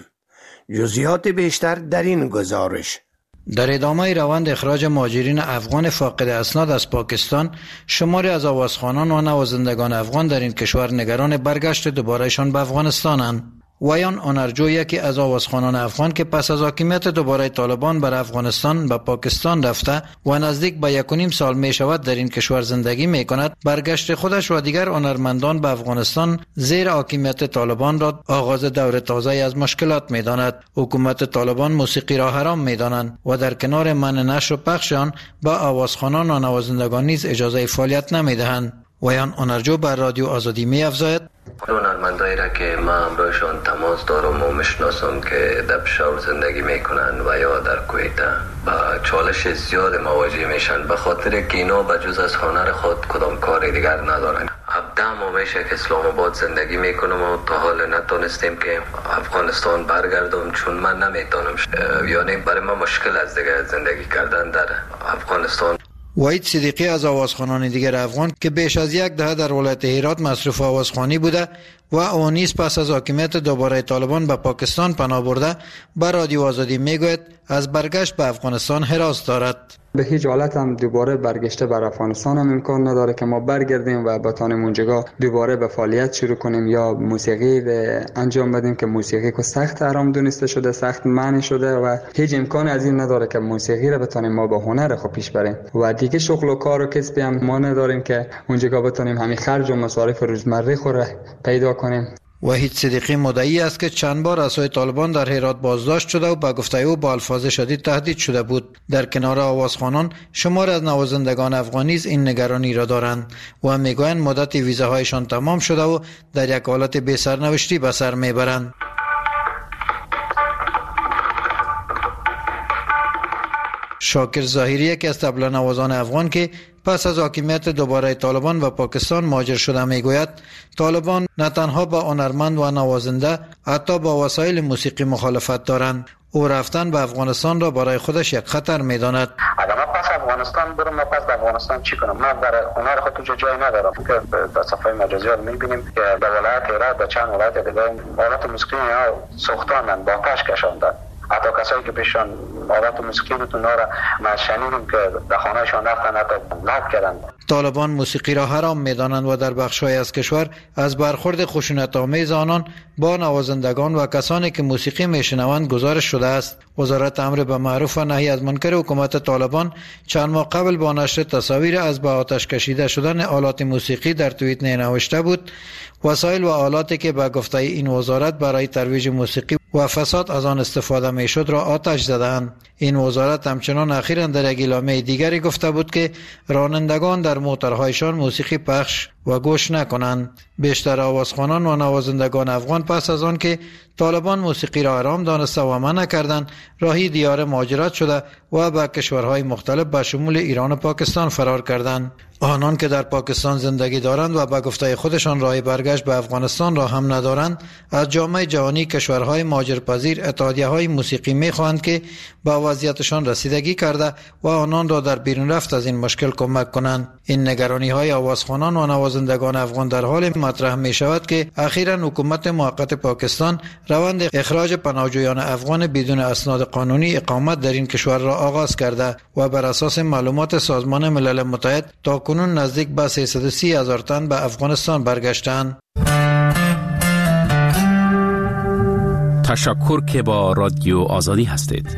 S18: جزئیات بیشتر در این گزارش.
S3: در ادامه روند اخراج مهاجرین افغان فاقد اسناد از پاکستان، شماری از آوازخوانان و نوازندگان افغان در این کشور نگران برگشت دوبارهشان به افغانستانند. ویان آنرجو، یکی از آوازخوانان افغان که پس از حاکمیت دوباره طالبان بر افغانستان به پاکستان رفته و نزدیک به یک و نیم سال می شود در این کشور زندگی می کند، برگشت خودش و دیگر هنرمندان به افغانستان زیر حاکمیت طالبان را آغاز دور تازه از مشکلات می داند. حکومت طالبان موسیقی را حرام می دانند و در کنار منع نشر و پخش آن به آوازخوانان و نوازندگان نیز اجازه فعالیت نمی دهند. ویان آنرجو بر رادیو آزادی می افزاید:
S20: هنرمندایی را که ما همراهشان تماس دارم و میشناسم که در پشاور زندگی میکنن و یا در کویت با چالش زیاد مواجه میشن، به خاطر که اینا بجز از هنر خود کدام کار دیگر ندارن. ابدام و میشه که اسلام آباد زندگی میکنم و تا حال نتونستیم که افغانستان برگردم، چون من نمیتونم، یعنی برای ما مشکل از دیگر زندگی کردن در افغانستان.
S3: وحید صدیقی از آوازخوانان دیگر افغان که بیش از یک دهه در ولایت هرات مصروف آوازخوانی بوده و او نیز پس از حاکمیت دوباره طالبان به پاکستان پناه برده، بر رادیو آزادی میگوید از برگشت به افغانستان هراس دارد.
S22: به هیچ حالت هم دوباره برگشته بر افغانستان هم امکان نداره که ما برگردیم و بتانیم اونجا دوباره به فعالیت شروع کنیم یا موسیقی انجام بدیم که موسیقی که سخت حرام دونسته شده، سخت معنی شده و هیچ امکان از این نداره که موسیقی را بتانیم ما با هنر خود پیش بریم و دیگه شغل و کار و کسبی هم ما نداریم که اونجا بتانیم همین خرج و مصارف روزمره خود را پیدا کنیم.
S3: وحید صدیقی مدعی است که چند بار از سوی طالبان در هرات بازداشت شده و به گفته او با الفاظ شدید تهدید شده بود. در کنار آوازخوانان، شمار از نوازندگان افغان نیز این نگرانی را دارند و میگویند مدت ویزاهایشان تمام شده و در یک حالت بی سرنوشتی به سر میبرند. شاکر ظاهری، یکی از طبل نوازان افغان که پس از حاکمیت دوباره طالبان و پاکستان مهاجر شده، میگوید طالبان نه تنها با هنرمند و نوازنده، حتی با وسایل موسیقی مخالفت دارند. او رفتن به افغانستان را برای خودش یک خطر میداند.
S14: اگر من پس افغانستان برم، من پس به افغانستان چی کنم؟ من برای هنر خود تو جای ندارم که در صفحه مجازی ها میبینیم که در ولایت هرات و چند ولایت دیگه آلات موسیقی ها سوختاندن، با آتش کشاندن. حتی کسایی که پیشان آلات موسیقی بودن را ما شنیدیم که در خانهشان رفتن، حتی لعب کردن.
S3: طالبان موسیقی را حرام می‌دانند و در بخش‌های از کشور از برخورد خشونت‌آمیز آنان با نوازندگان و کسانی که موسیقی میشنوند گزارش شده است. وزارت امر به معروف و نهی از منکر حکومت طالبان چند ماه قبل با نشر تصاویر از به آتش کشیده شدن آلات موسیقی در توییت نوشته بود: وسایل و آلاتی که به گفته این وزارت برای ترویج موسیقی و فساد از آن استفاده میشد را آتش زدند. این وزارت همچنان اخیراً در یک اعلامیه دیگری گفته بود که رانندگان در موترهایشان موسیقی پخش و گوش نکنند. بیشتر آوازخوانان و نوازندگان افغان پس از آن که طالبان موسیقی را حرام دانسته و منع کردند، راهی دیار مهاجرت شده و به کشورهای مختلف به شمول ایران و پاکستان فرار کردند. آنان که در پاکستان زندگی دارند و به گفته خودشان راه برگشت به افغانستان را هم ندارند، از جامعه جهانی کشورهای مهاجرپذیر اتحادیه‌های موسیقی می‌خواهند که به وضعیتشان رسیدگی کرده و آنان را در بیرون رفت از این مشکل کمک کنند. این نگرانی‌های آوازخوانان و نوازندگان افغان در حال مطرح می‌شود که اخیراً حکومت موقت پاکستان روند اخراج پناهجویان افغان بدون اسناد قانونی اقامت در این کشور را آغاز کرده و بر اساس معلومات سازمان ملل متحد تا کنون نزدیک به سیصد و سی هزار تن به افغانستان برگشتند.
S6: تشکر که با رادیو آزادی هستید.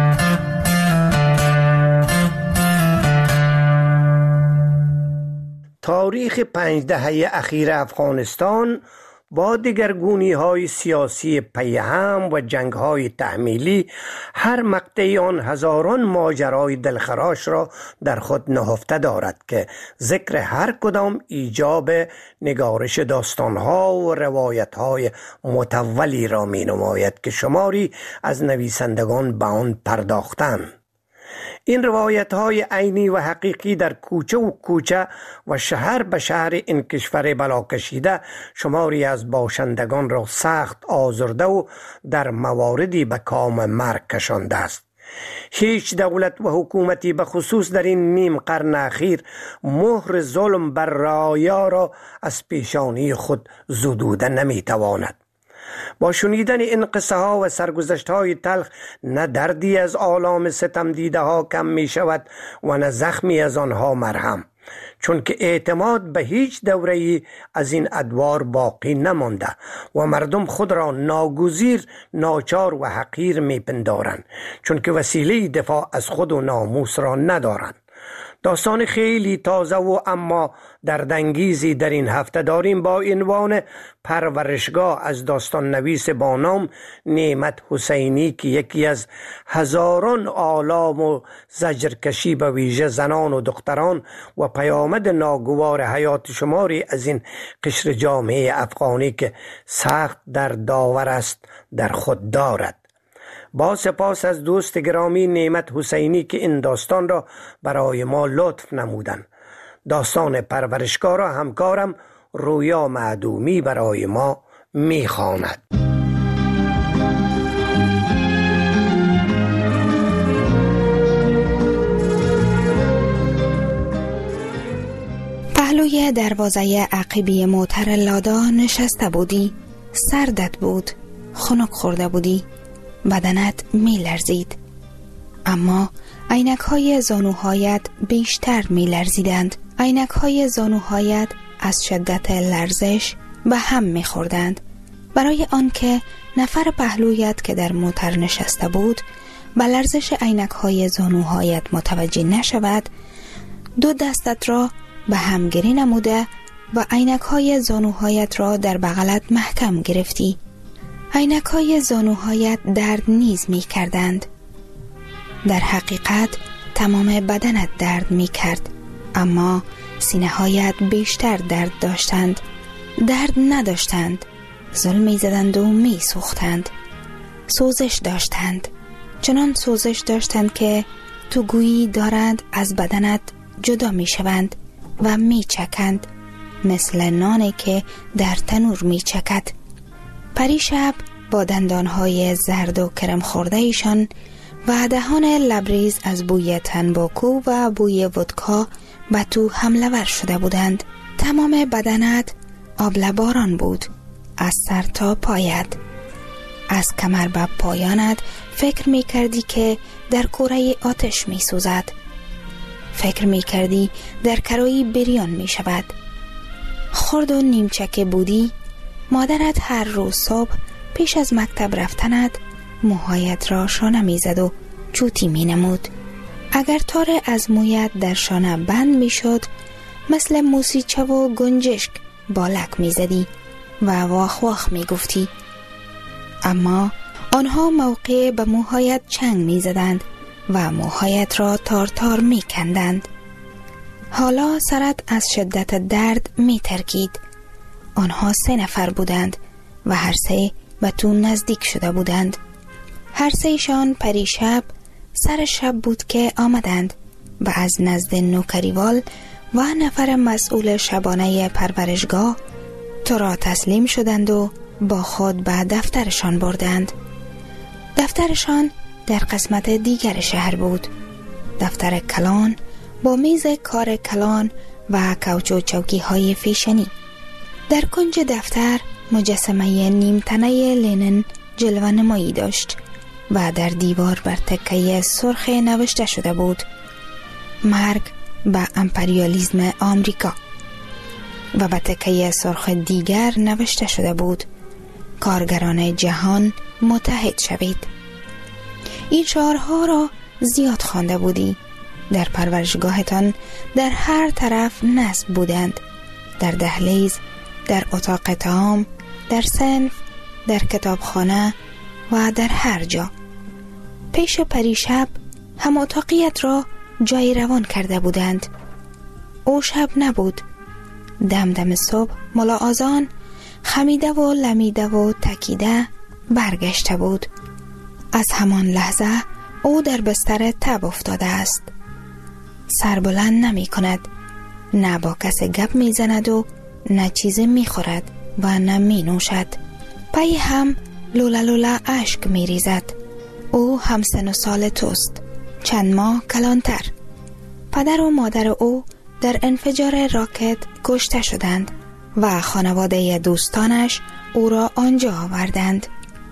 S18: تاریخ پنج دهه اخیر افغانستان با دگرگونی های سیاسی پیهم و جنگ های تحمیلی، هر مقطعی آن هزاران ماجرای دلخراش را در خود نهفته دارد که ذکر هر کدام ایجاب نگارش داستان ها و روایت های متولی را می نماید که شماری از نویسندگان به آن پرداختند. این روایت های عینی و حقیقی در کوچه و کوچه و شهر به شهر این کشور بلا کشیده شماری از باشندگان را سخت آزرده و در مواردی به کام مرگ کشانده است. هیچ دولت و حکومتی به خصوص در این نیم قرن اخیر مهر ظلم بر رعایا را از پیشانی خود زدوده نمیتواند. با شنیدن این قصه ها و سرگذشت های تلخ نه دردی از آلام ستم دیده ها کم می شود و نه زخمی از آنها مرهم، چون که اعتماد به هیچ دوره‌ای از این ادوار باقی نمانده و مردم خود را ناگزیر، ناچار و حقیر می پندارند، چون که وسیله دفاع از خود و ناموس را ندارند. داستان خیلی تازه و اما دردانگیزی در این هفته داریم با عنوان پرورشگاه از داستان نویس با نام نعمت حسینی که یکی از هزاران آلام و زجرکشی به ویژه زنان و دختران و پیامد ناگوار حیات شماری از این قشر جامعه افغانی که سخت در داور است در خود دارد. با سپاس از دوست گرامی نعمت حسینی که این داستان را برای ما لطف نمودند. داستان پرورشگاه را همکارم رویا معدومی برای ما میخواند.
S21: پهلوی دروازه عقبی موتر لادا نشسته بودی، سردت بود، خنک خورده بودی، بدنت می لرزید، اما عینک های زانوهایت بیشتر می لرزیدند. عینک های زانوهایت از شدت لرزش به هم می خوردند. برای آنکه نفر پهلویت که در موتر نشسته بود به لرزش عینک های زانوهایت متوجه نشود، دو دستت را به هم گری نموده و عینک های زانوهایت را در بغلت محکم گرفتی. عینک های زانوهایت درد نیز می کردند. در حقیقت تمام بدنت درد می کرد، اما سینه هایت بیشتر درد داشتند. درد نداشتند، زل می زدند و می سوختند. سوزش داشتند، چنان سوزش داشتند که تو گویی دارند از بدنت جدا می شوند و می چکند، مثل نانی که در تنور می چکد. پریشب با دندانهای زرد و کرم خورده ایشان و دهان لبریز از بوی تنباکو و بوی ودکا به تو حمله ور شده بودند. تمام بدنت آبلباران بود، از سر تا پایت. از کمر به پایانت فکر می کردی که در کوره آتش می سوزد. فکر می کردی در کرایی بریان می شود. خرد و نیمچک بودی. مادرت هر روز صبح پیش از مکتب رفتنت موهایت را شانه می زد و چوتی می نمود. اگر تار از مویت در شانه بند می شد، مثل موسیچه و گنجشک بالک می زدی و واخ واخ می گفتی. اما آنها موقع به موهایت چنگ می زدند و موهایت را تار تار می کندند. حالا سرت از شدت درد می ترکید. آنها سه نفر بودند و هر سه به تو نزدیک شده بودند. هر سهشان پریشب سر شب بود که آمدند و از نزد نوکریوال و نفر مسئول شبانه پرورشگاه تو را تسلیم شدند و با خود به دفترشان بردند. دفترشان در قسمت دیگر شهر بود. دفتر کلان با میز کار کلان و کوچ و چوکی های فیشنی. در کنج دفتر مجسمه نیمتنه لنین جلوه نمایی داشت و در دیوار بر تکه سرخ نوشته شده بود: مرگ به امپریالیسم آمریکا. و به تکه سرخ دیگر نوشته شده بود: کارگران جهان متحد شوید. این شعارها را زیاد خوانده بودی. در پرورشگاهتان در هر طرف نصب بودند، در دهلیز، در اتاق طعام، در صنف، در کتابخانه و در هر جا. پیش پریشب هم اتاقیت را جای روان کرده بودند. او شب نبود. دم دم صبح ملا آذان خمیده و لمیده و تکیده برگشته بود. از همان لحظه او در بستر تب افتاده است. سر بلند نمی کند، نه با کس گپ می زند و نه چیزی می خورد و نه می نوشد. پای هم لولا لولا اشک می ریزد. او هم سن و سال توست، چند ماه کلانتر. پدر و مادر او در انفجار راکت کشته شدند و خانواده دوستانش او را آنجا آوردند.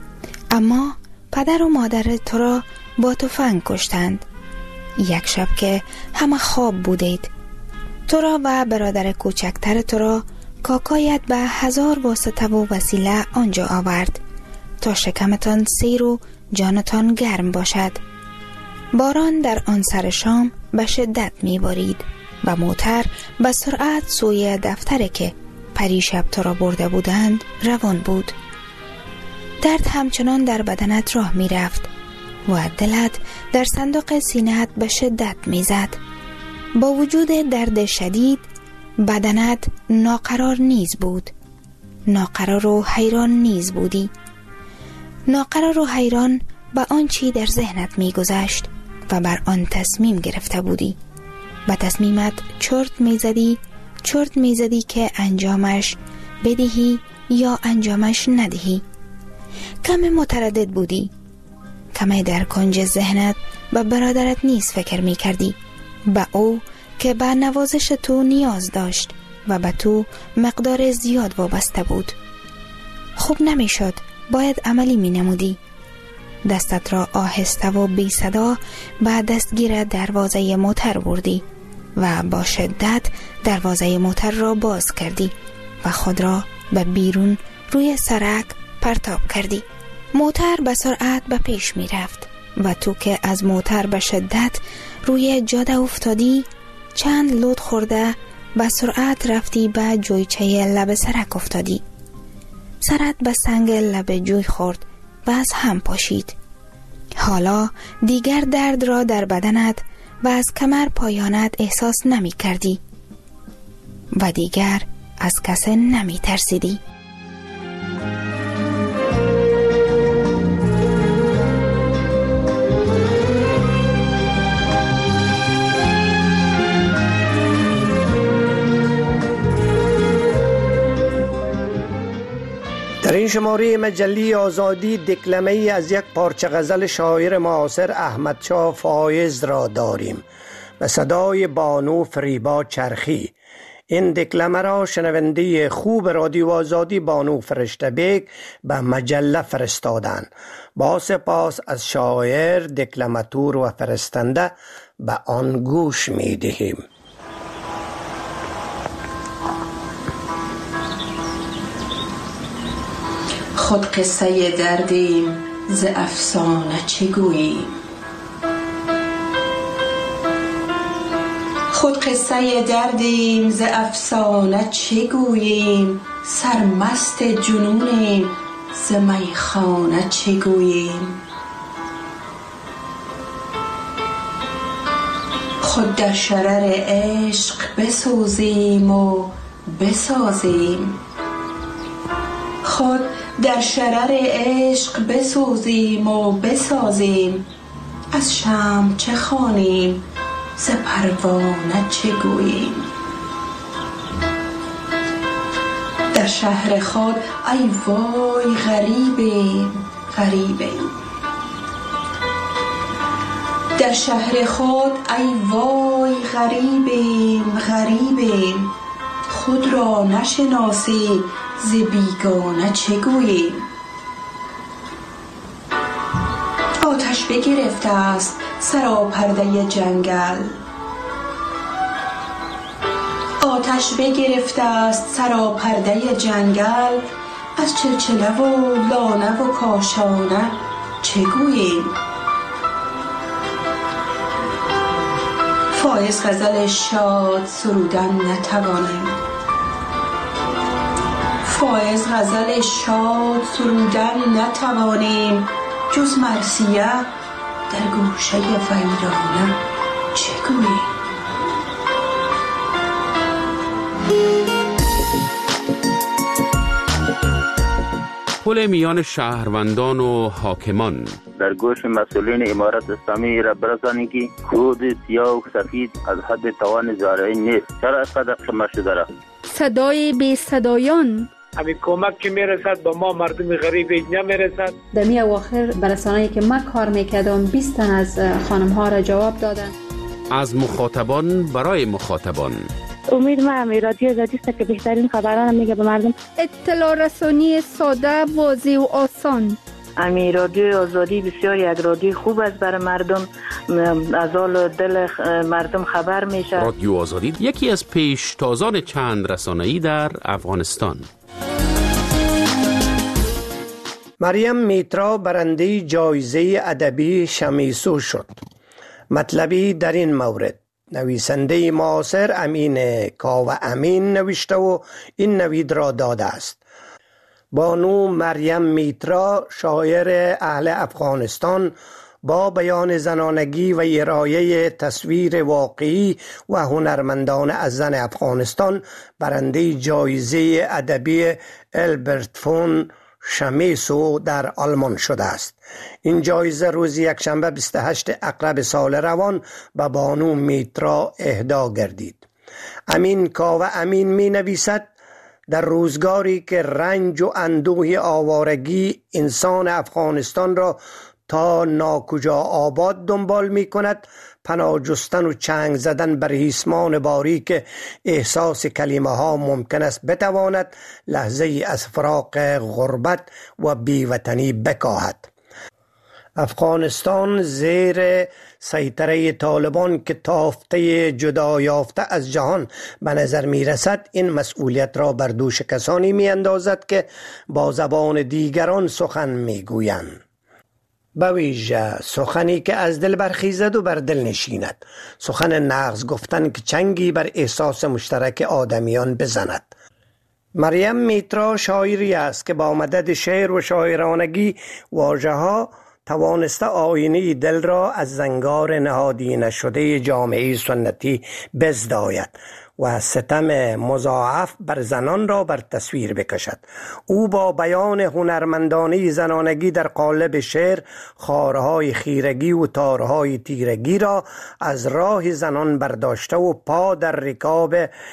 S21: اما پدر و مادر تو را با تفنگ کشتند. یک شب که همه خواب بودید، تو را و برادر کوچکتر تو را کاکایت به هزار واسطه و وسیله آنجا آورد تا شکمتان سیر و جانتان گرم باشد. باران در آن سر شام به شدت می بارید و موتر به سرعت سوی دفتری که پریشب تو را برده بودند روان بود. درد همچنان در بدنت راه می رفت و دلت در صندوق سینه‌ات به شدت می زد. با وجود درد شدید بدنت ناقرار نیز بود. ناقرار و حیران نیز بودی. ناقرار و حیران به آنچی در ذهنت می گذشت و بر آن تصمیم گرفته بودی. به تصمیمت چرت می زدی، چرت می زدی که انجامش بدهی یا انجامش ندهی. کم متردد بودی. کمی در کنج ذهنت به برادرت نیز فکر می کردی، به او که به نوازش تو نیاز داشت و به تو مقدار زیاد وابسته بود. خوب نمی شد، باید عملی می نمودی. دستت را آهسته و بی صدا به دستگیر دروازه موتر بردی و با شدت دروازه موتر را باز کردی و خود را به بیرون روی سرک پرتاب کردی. موتر به سرعت به پیش می رفت و تو که از موتر به شدت روی جاده افتادی، چند لود خورده به سرعت رفتی به جویچه لب سرک افتادی. سرت به سنگ لب جوی خورد و از هم پاشید. حالا دیگر درد را در بدنت و از کمر پایانت احساس نمی کردی و دیگر از کسی نمی ترسیدی.
S18: در این شماره مجله آزادی دکلمه ای از یک پارچه غزل شاعر معاصر احمدشاه فایز را داریم به صدای بانو فریبا چرخی. این دکلمه را شنونده خوب رادیو آزادی بانو فرشته بیگ به مجله فرستادند. با سپاس از شاعر، دکلماتور و فرستنده به آن گوش می دهیم.
S2: خود قصه دردیم ز افسانه چه گوییم، خود قصه دردیم ز افسانه چه گوییم، سرمست جنونیم ز میخانه چه گوییم. خود در شرر عشق بسوزیم و بسازیم، خود در شرر عشق بسوزیم و بسازیم، از شمع چه خوانیم ز پروانه چه گوییم. در شهر خود ای وای غریبیم غریبیم، در شهر خود ای وای غریبیم غریبیم، خود را نشناسی ز بیگانه چه گوییم. آتش بگرفته است سراپرده جنگل، آتش بگرفته است سراپرده جنگل، از چلچله و لانه و کاشانه چه گوییم. فایز غزل شاد سرودن نتوانیم، فایز غزل شاد سرودن نتوانیم، جز مرثیه در گوشه ویرانه چه گوییم.
S6: پل میان شهروندان و حاکمان.
S5: در گوش مسئولین امارت اسلامی را برسانید که خود سیاه و سفید از حد توان زارعی نیست. چرا از قدر شما شده را؟
S7: صدای بی صدایان
S16: همین کمک که میرسد به ما مردم غریب نمیرسد.
S10: در می اواخر برسانه‌ای که من کار میکردم بیست تن از خانم ها را جواب دادن.
S6: از مخاطبان برای مخاطبان.
S23: امید ما هم رادیو آزادی است که بهترین خبران میگه به مردم.
S7: اطلاع رسانی ساده، واضح و آسان.
S23: امی رادیو آزادی بسیار یک رادیو خوب است برای مردم، از حال دل مردم خبر میشه.
S6: رادیو آزادی یکی از پیشتازان چند رسانه‌ای در افغانستان.
S18: مریم میترا برنده جایزه ادبی شمیسو شد. مطلبی در این مورد نویسنده معاصر امین کاوه امین نوشته و این نوید را داده است. بانو مریم میترا شاعر اهل افغانستان با بیان زنانگی و ارائه تصویر واقعی و هنرمندان از زن افغانستان برنده جایزه ادبی البرت فون شمیسو در آلمان شده است. این جایزه روز یکشنبه بیست و هشتم اکتبر سال روان به بانو میترا اهدا گردید. امین کاوه امین می نویسد در روزگاری که رنج و اندوه آوارگی انسان افغانستان را تا ناکجا آباد دنبال می کند، پناه جستن و چنگ زدن بر ریسمان باری که احساس کلمه ها ممکن است بتواند لحظه ای از فراق غربت و بیوطنی بکاهد. افغانستان زیر سیطره طالبان که تافته جدا یافته از جهان به نظر می رسد، این مسئولیت را بر دوش کسانی می اندازد که با زبان دیگران سخن می گویند. به ویژه سخنی که از دل برخیزد و بر دل نشیند، سخن نغز گفتن که چنگی بر احساس مشترک آدمیان بزند. مریم میترا شاعری است که با مدد شعر و شاعرانگی واژه ها توانسته آینه دل را از زنگار نهادی نشده جامعه سنتی بزداید و ستم مضاعف بر زنان را بر تصویر بکشد. او با بیان هنرمندانه زنانگی در قالب شعر خارهای خیرگی و تارهای تیرگی را از راه زنان برداشته و پا در رکاب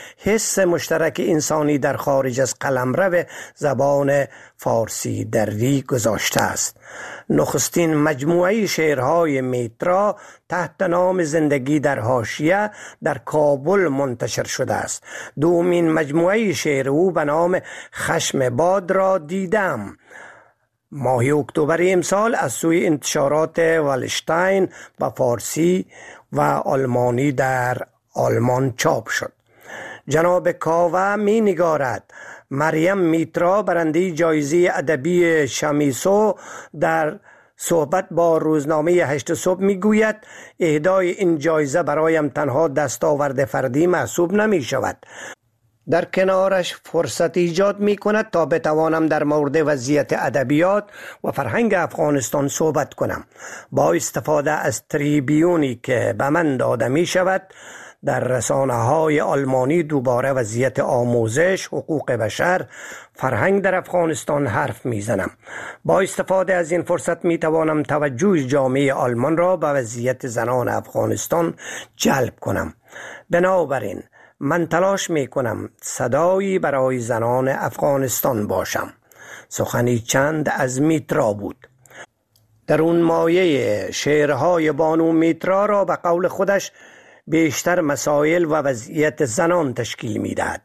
S18: حس مشترک انسانی در خارج از قلمرو زبان فارسی دری گذاشته است. نخستین مجموعه شعرهای میترا تحت نام زندگی در حاشیه در کابل منتشر شده است. دومین مجموعه شعر او به نام خشم باد را دیدم ماه اکتبر امسال از سوی انتشارات والشتاین به فارسی و آلمانی در آلمان چاپ شد. جناب کاوه می نگارد مریم میترا برنده جایزه ادبی شمیسو در صحبت با روزنامه هشت صبح می گوید اهدای این جایزه برایم تنها دستاورد فردی محسوب نمی شود. در کنارش فرصت ایجاد می کند تا بتوانم در مورد وضعیت ادبیات و فرهنگ افغانستان صحبت کنم. با استفاده از تریبیونی که به من داده می شود در رسانه های آلمانی دوباره وضعیت آموزش، حقوق بشر، فرهنگ در افغانستان حرف میزنم. با استفاده از این فرصت می توانم توجه جامعه آلمان را به وضعیت زنان افغانستان جلب کنم. بنابراین من تلاش می کنم صدایی برای زنان افغانستان باشم. سخنی چند از میترا بود. در اون مایه شعرهای بانو میترا را به قول خودش بیشتر مسائل و وضعیت زنان تشکیل می دهد.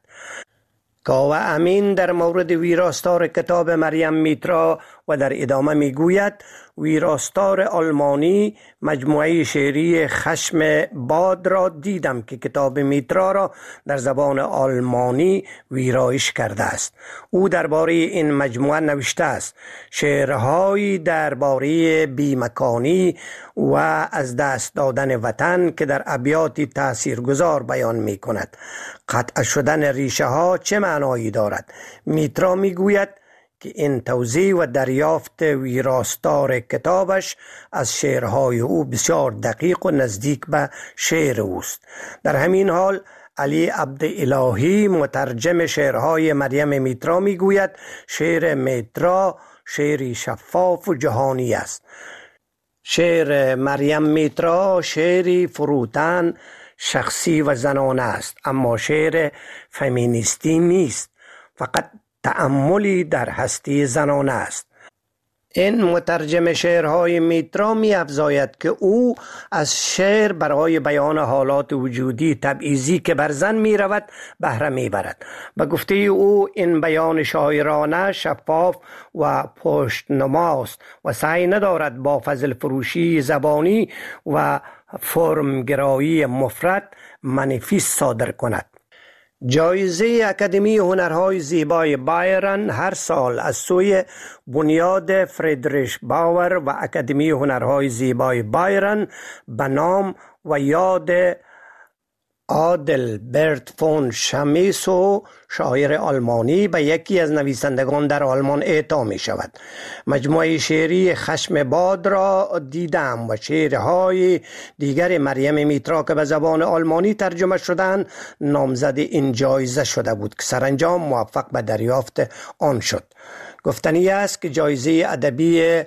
S18: کاوه امین در مورد ویراستار کتاب مریم میترا و در ادامه می گوید ویراستار آلمانی مجموعه شعری خشم باد را دیدم که کتاب میترا را در زبان آلمانی ویرایش کرده است. او درباره این مجموعه نوشته است شعرهایی درباره بیمکانی و از دست دادن وطن که در ابیاتی تاثیرگذار بیان می کند. قطع شدن ریشه ها چه معنایی دارد؟ میترا می گوید که این توضیح و دریافت ویراستار کتابش از شعرهای او بسیار دقیق و نزدیک به شعر اوست. در همین حال علی عبدالهی مترجم شعرهای مریم میترا میگوید شعر میترا شعری شفاف و جهانی است. شعر مریم میترا شعری فروتن، شخصی و زنانه است، اما شعر فمینیستی نیست، فقط تأملی در هستی زنانه است. این مترجم شعرهای میترا می افزاید که او از شعر برای بیان حالات وجودی تبعیضی که بر زن می رود بهره می برد. به گفته او این بیان شاعرانه، شفاف و پشتنماست و سعی ندارد با فضل فروشی زبانی و فرمگرایی مفرد منیفیست صادر کند. جایزه اکادمی هنرهای زیبای بایرن هر سال از سوی بنیاد فریدریش باور و اکادمی هنرهای زیبای بایرن به نام و یاد آدلبرت فون شمیسو شاعر آلمانی به یکی از نویسندگان در آلمان اعطا می شود. مجموعه شعری خشم باد را دیدم و شعرهای دیگر مریم میترا که به زبان آلمانی ترجمه شدند نامزد این جایزه شده بود که سرانجام موفق به دریافت آن شد. گفتنی است که جایزه ادبی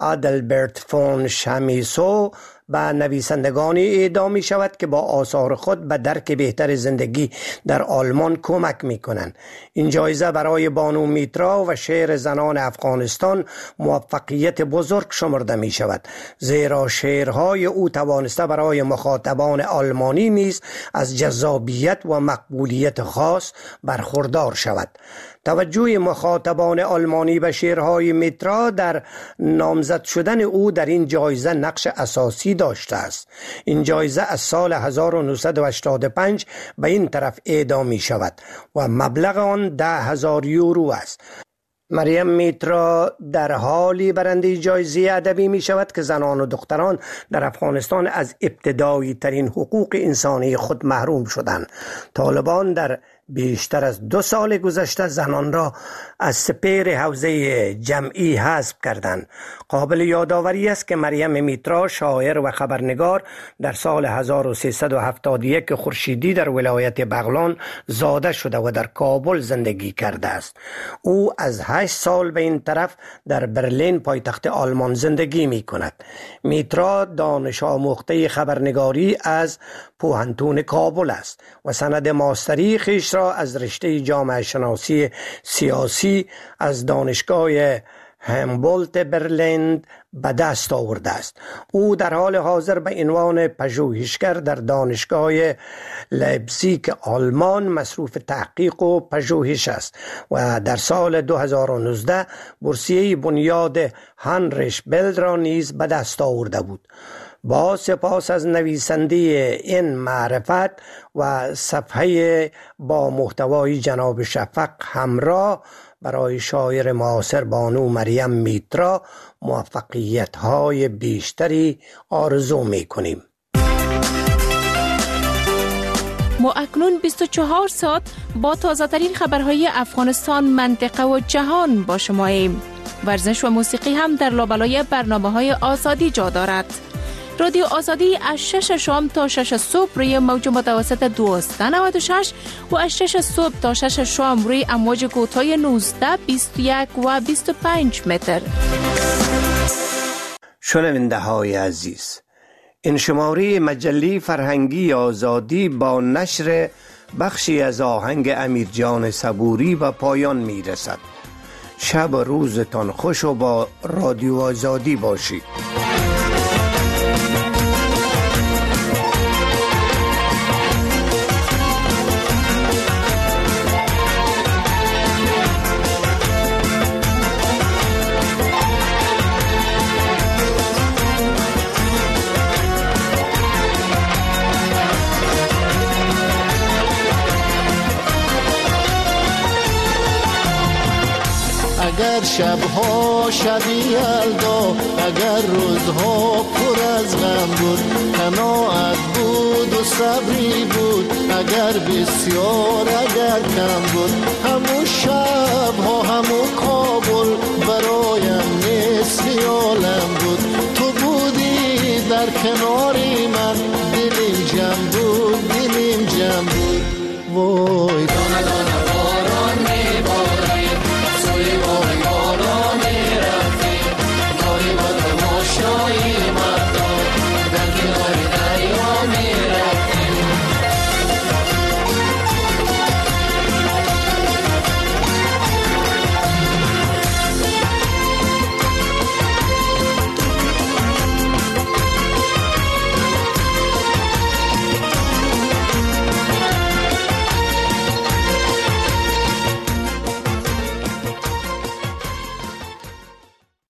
S18: آدلبرت فون شمیسو به نویسندگانی اهدا می شود که با آثار خود به درک بهتر زندگی در آلمان کمک می کنند. این جایزه برای بانو میترا و شعر زنان افغانستان موفقیت بزرگ شمرده می شود، زیرا شعرهای او توانسته برای مخاطبان آلمانی نیز از جذابیت و مقبولیت خاص برخوردار شود. توجه مخاطبان آلمانی به شعرهای میترا در نامزد شدن او در این جایزه نقش اساسی داشته است. این جایزه از سال هزار و نهصد و هشتاد و پنج به این طرف اهدا می شود و مبلغ آن ده هزار یورو است. مریم میترا در حالی برنده جایزه ادبی می شود که زنان و دختران در افغانستان از ابتدایی ترین حقوق انسانی خود محروم شدند. طالبان در بیشتر از دو سال گذشته زنان را از سپهر حوزه جمعی حذف کردند. قابل یادآوری است که مریم میترا شاعر و خبرنگار در سال هزار و سیصد و هفتاد و یک خورشیدی در ولایت بغلان زاده شده و در کابل زندگی کرده است. او از هشت سال به این طرف در برلین پایتخت آلمان زندگی می کند. میترا دانش آموخته خبرنگاری از پوهنتون کابل است و سند ماستری خویش را از رشته جامعه شناسی سیاسی از دانشگاه همبولت برلین به دست آورده است. او در حال حاضر به عنوان پژوهشگر در دانشگاه لایپزیگ آلمان مصروف تحقیق و پژوهش است و در سال دو هزار و نوزده بورسیه بنیاد هانریش بل را نیز به دست آورده بود. با سپاس از نویسنده این معرفت و صفحه با محتوای جناب شفق همراه برای شاعر معاصر بانو مریم میترا موفقیت های بیشتری آرزو می کنیم.
S9: ما اکنون بیست و چهار ساعت با تازه ترین خبرهای افغانستان، منطقه و جهان با شماییم. ورزش و موسیقی هم در لابلای برنامه های آزادی جا دارد. رادیو آزادی از شش شام تا شش صبح روی موج متوسط دویست و نود و شش و از شش صبح تا شش شام روی امواج کوتاه نوزده، بیست و یک و بیست و پنج متر.
S18: شنونده های عزیز، این شماره مجله فرهنگی آزادی با نشر بخشی از آهنگ امیرجان صبوری و پایان می رسد. شب و روزتان خوش و با رادیو آزادی باشید.
S11: اگر شبها شبی یلدا، اگر روزها پر از غم بود، قناعت بود و صبری بود، اگر بسیار اگر کم بود، همون شبها همون کابل برایم مثل عالم بود. تو بودی در کناری من، دلیم جمع بود، دلیم جمع بود. وای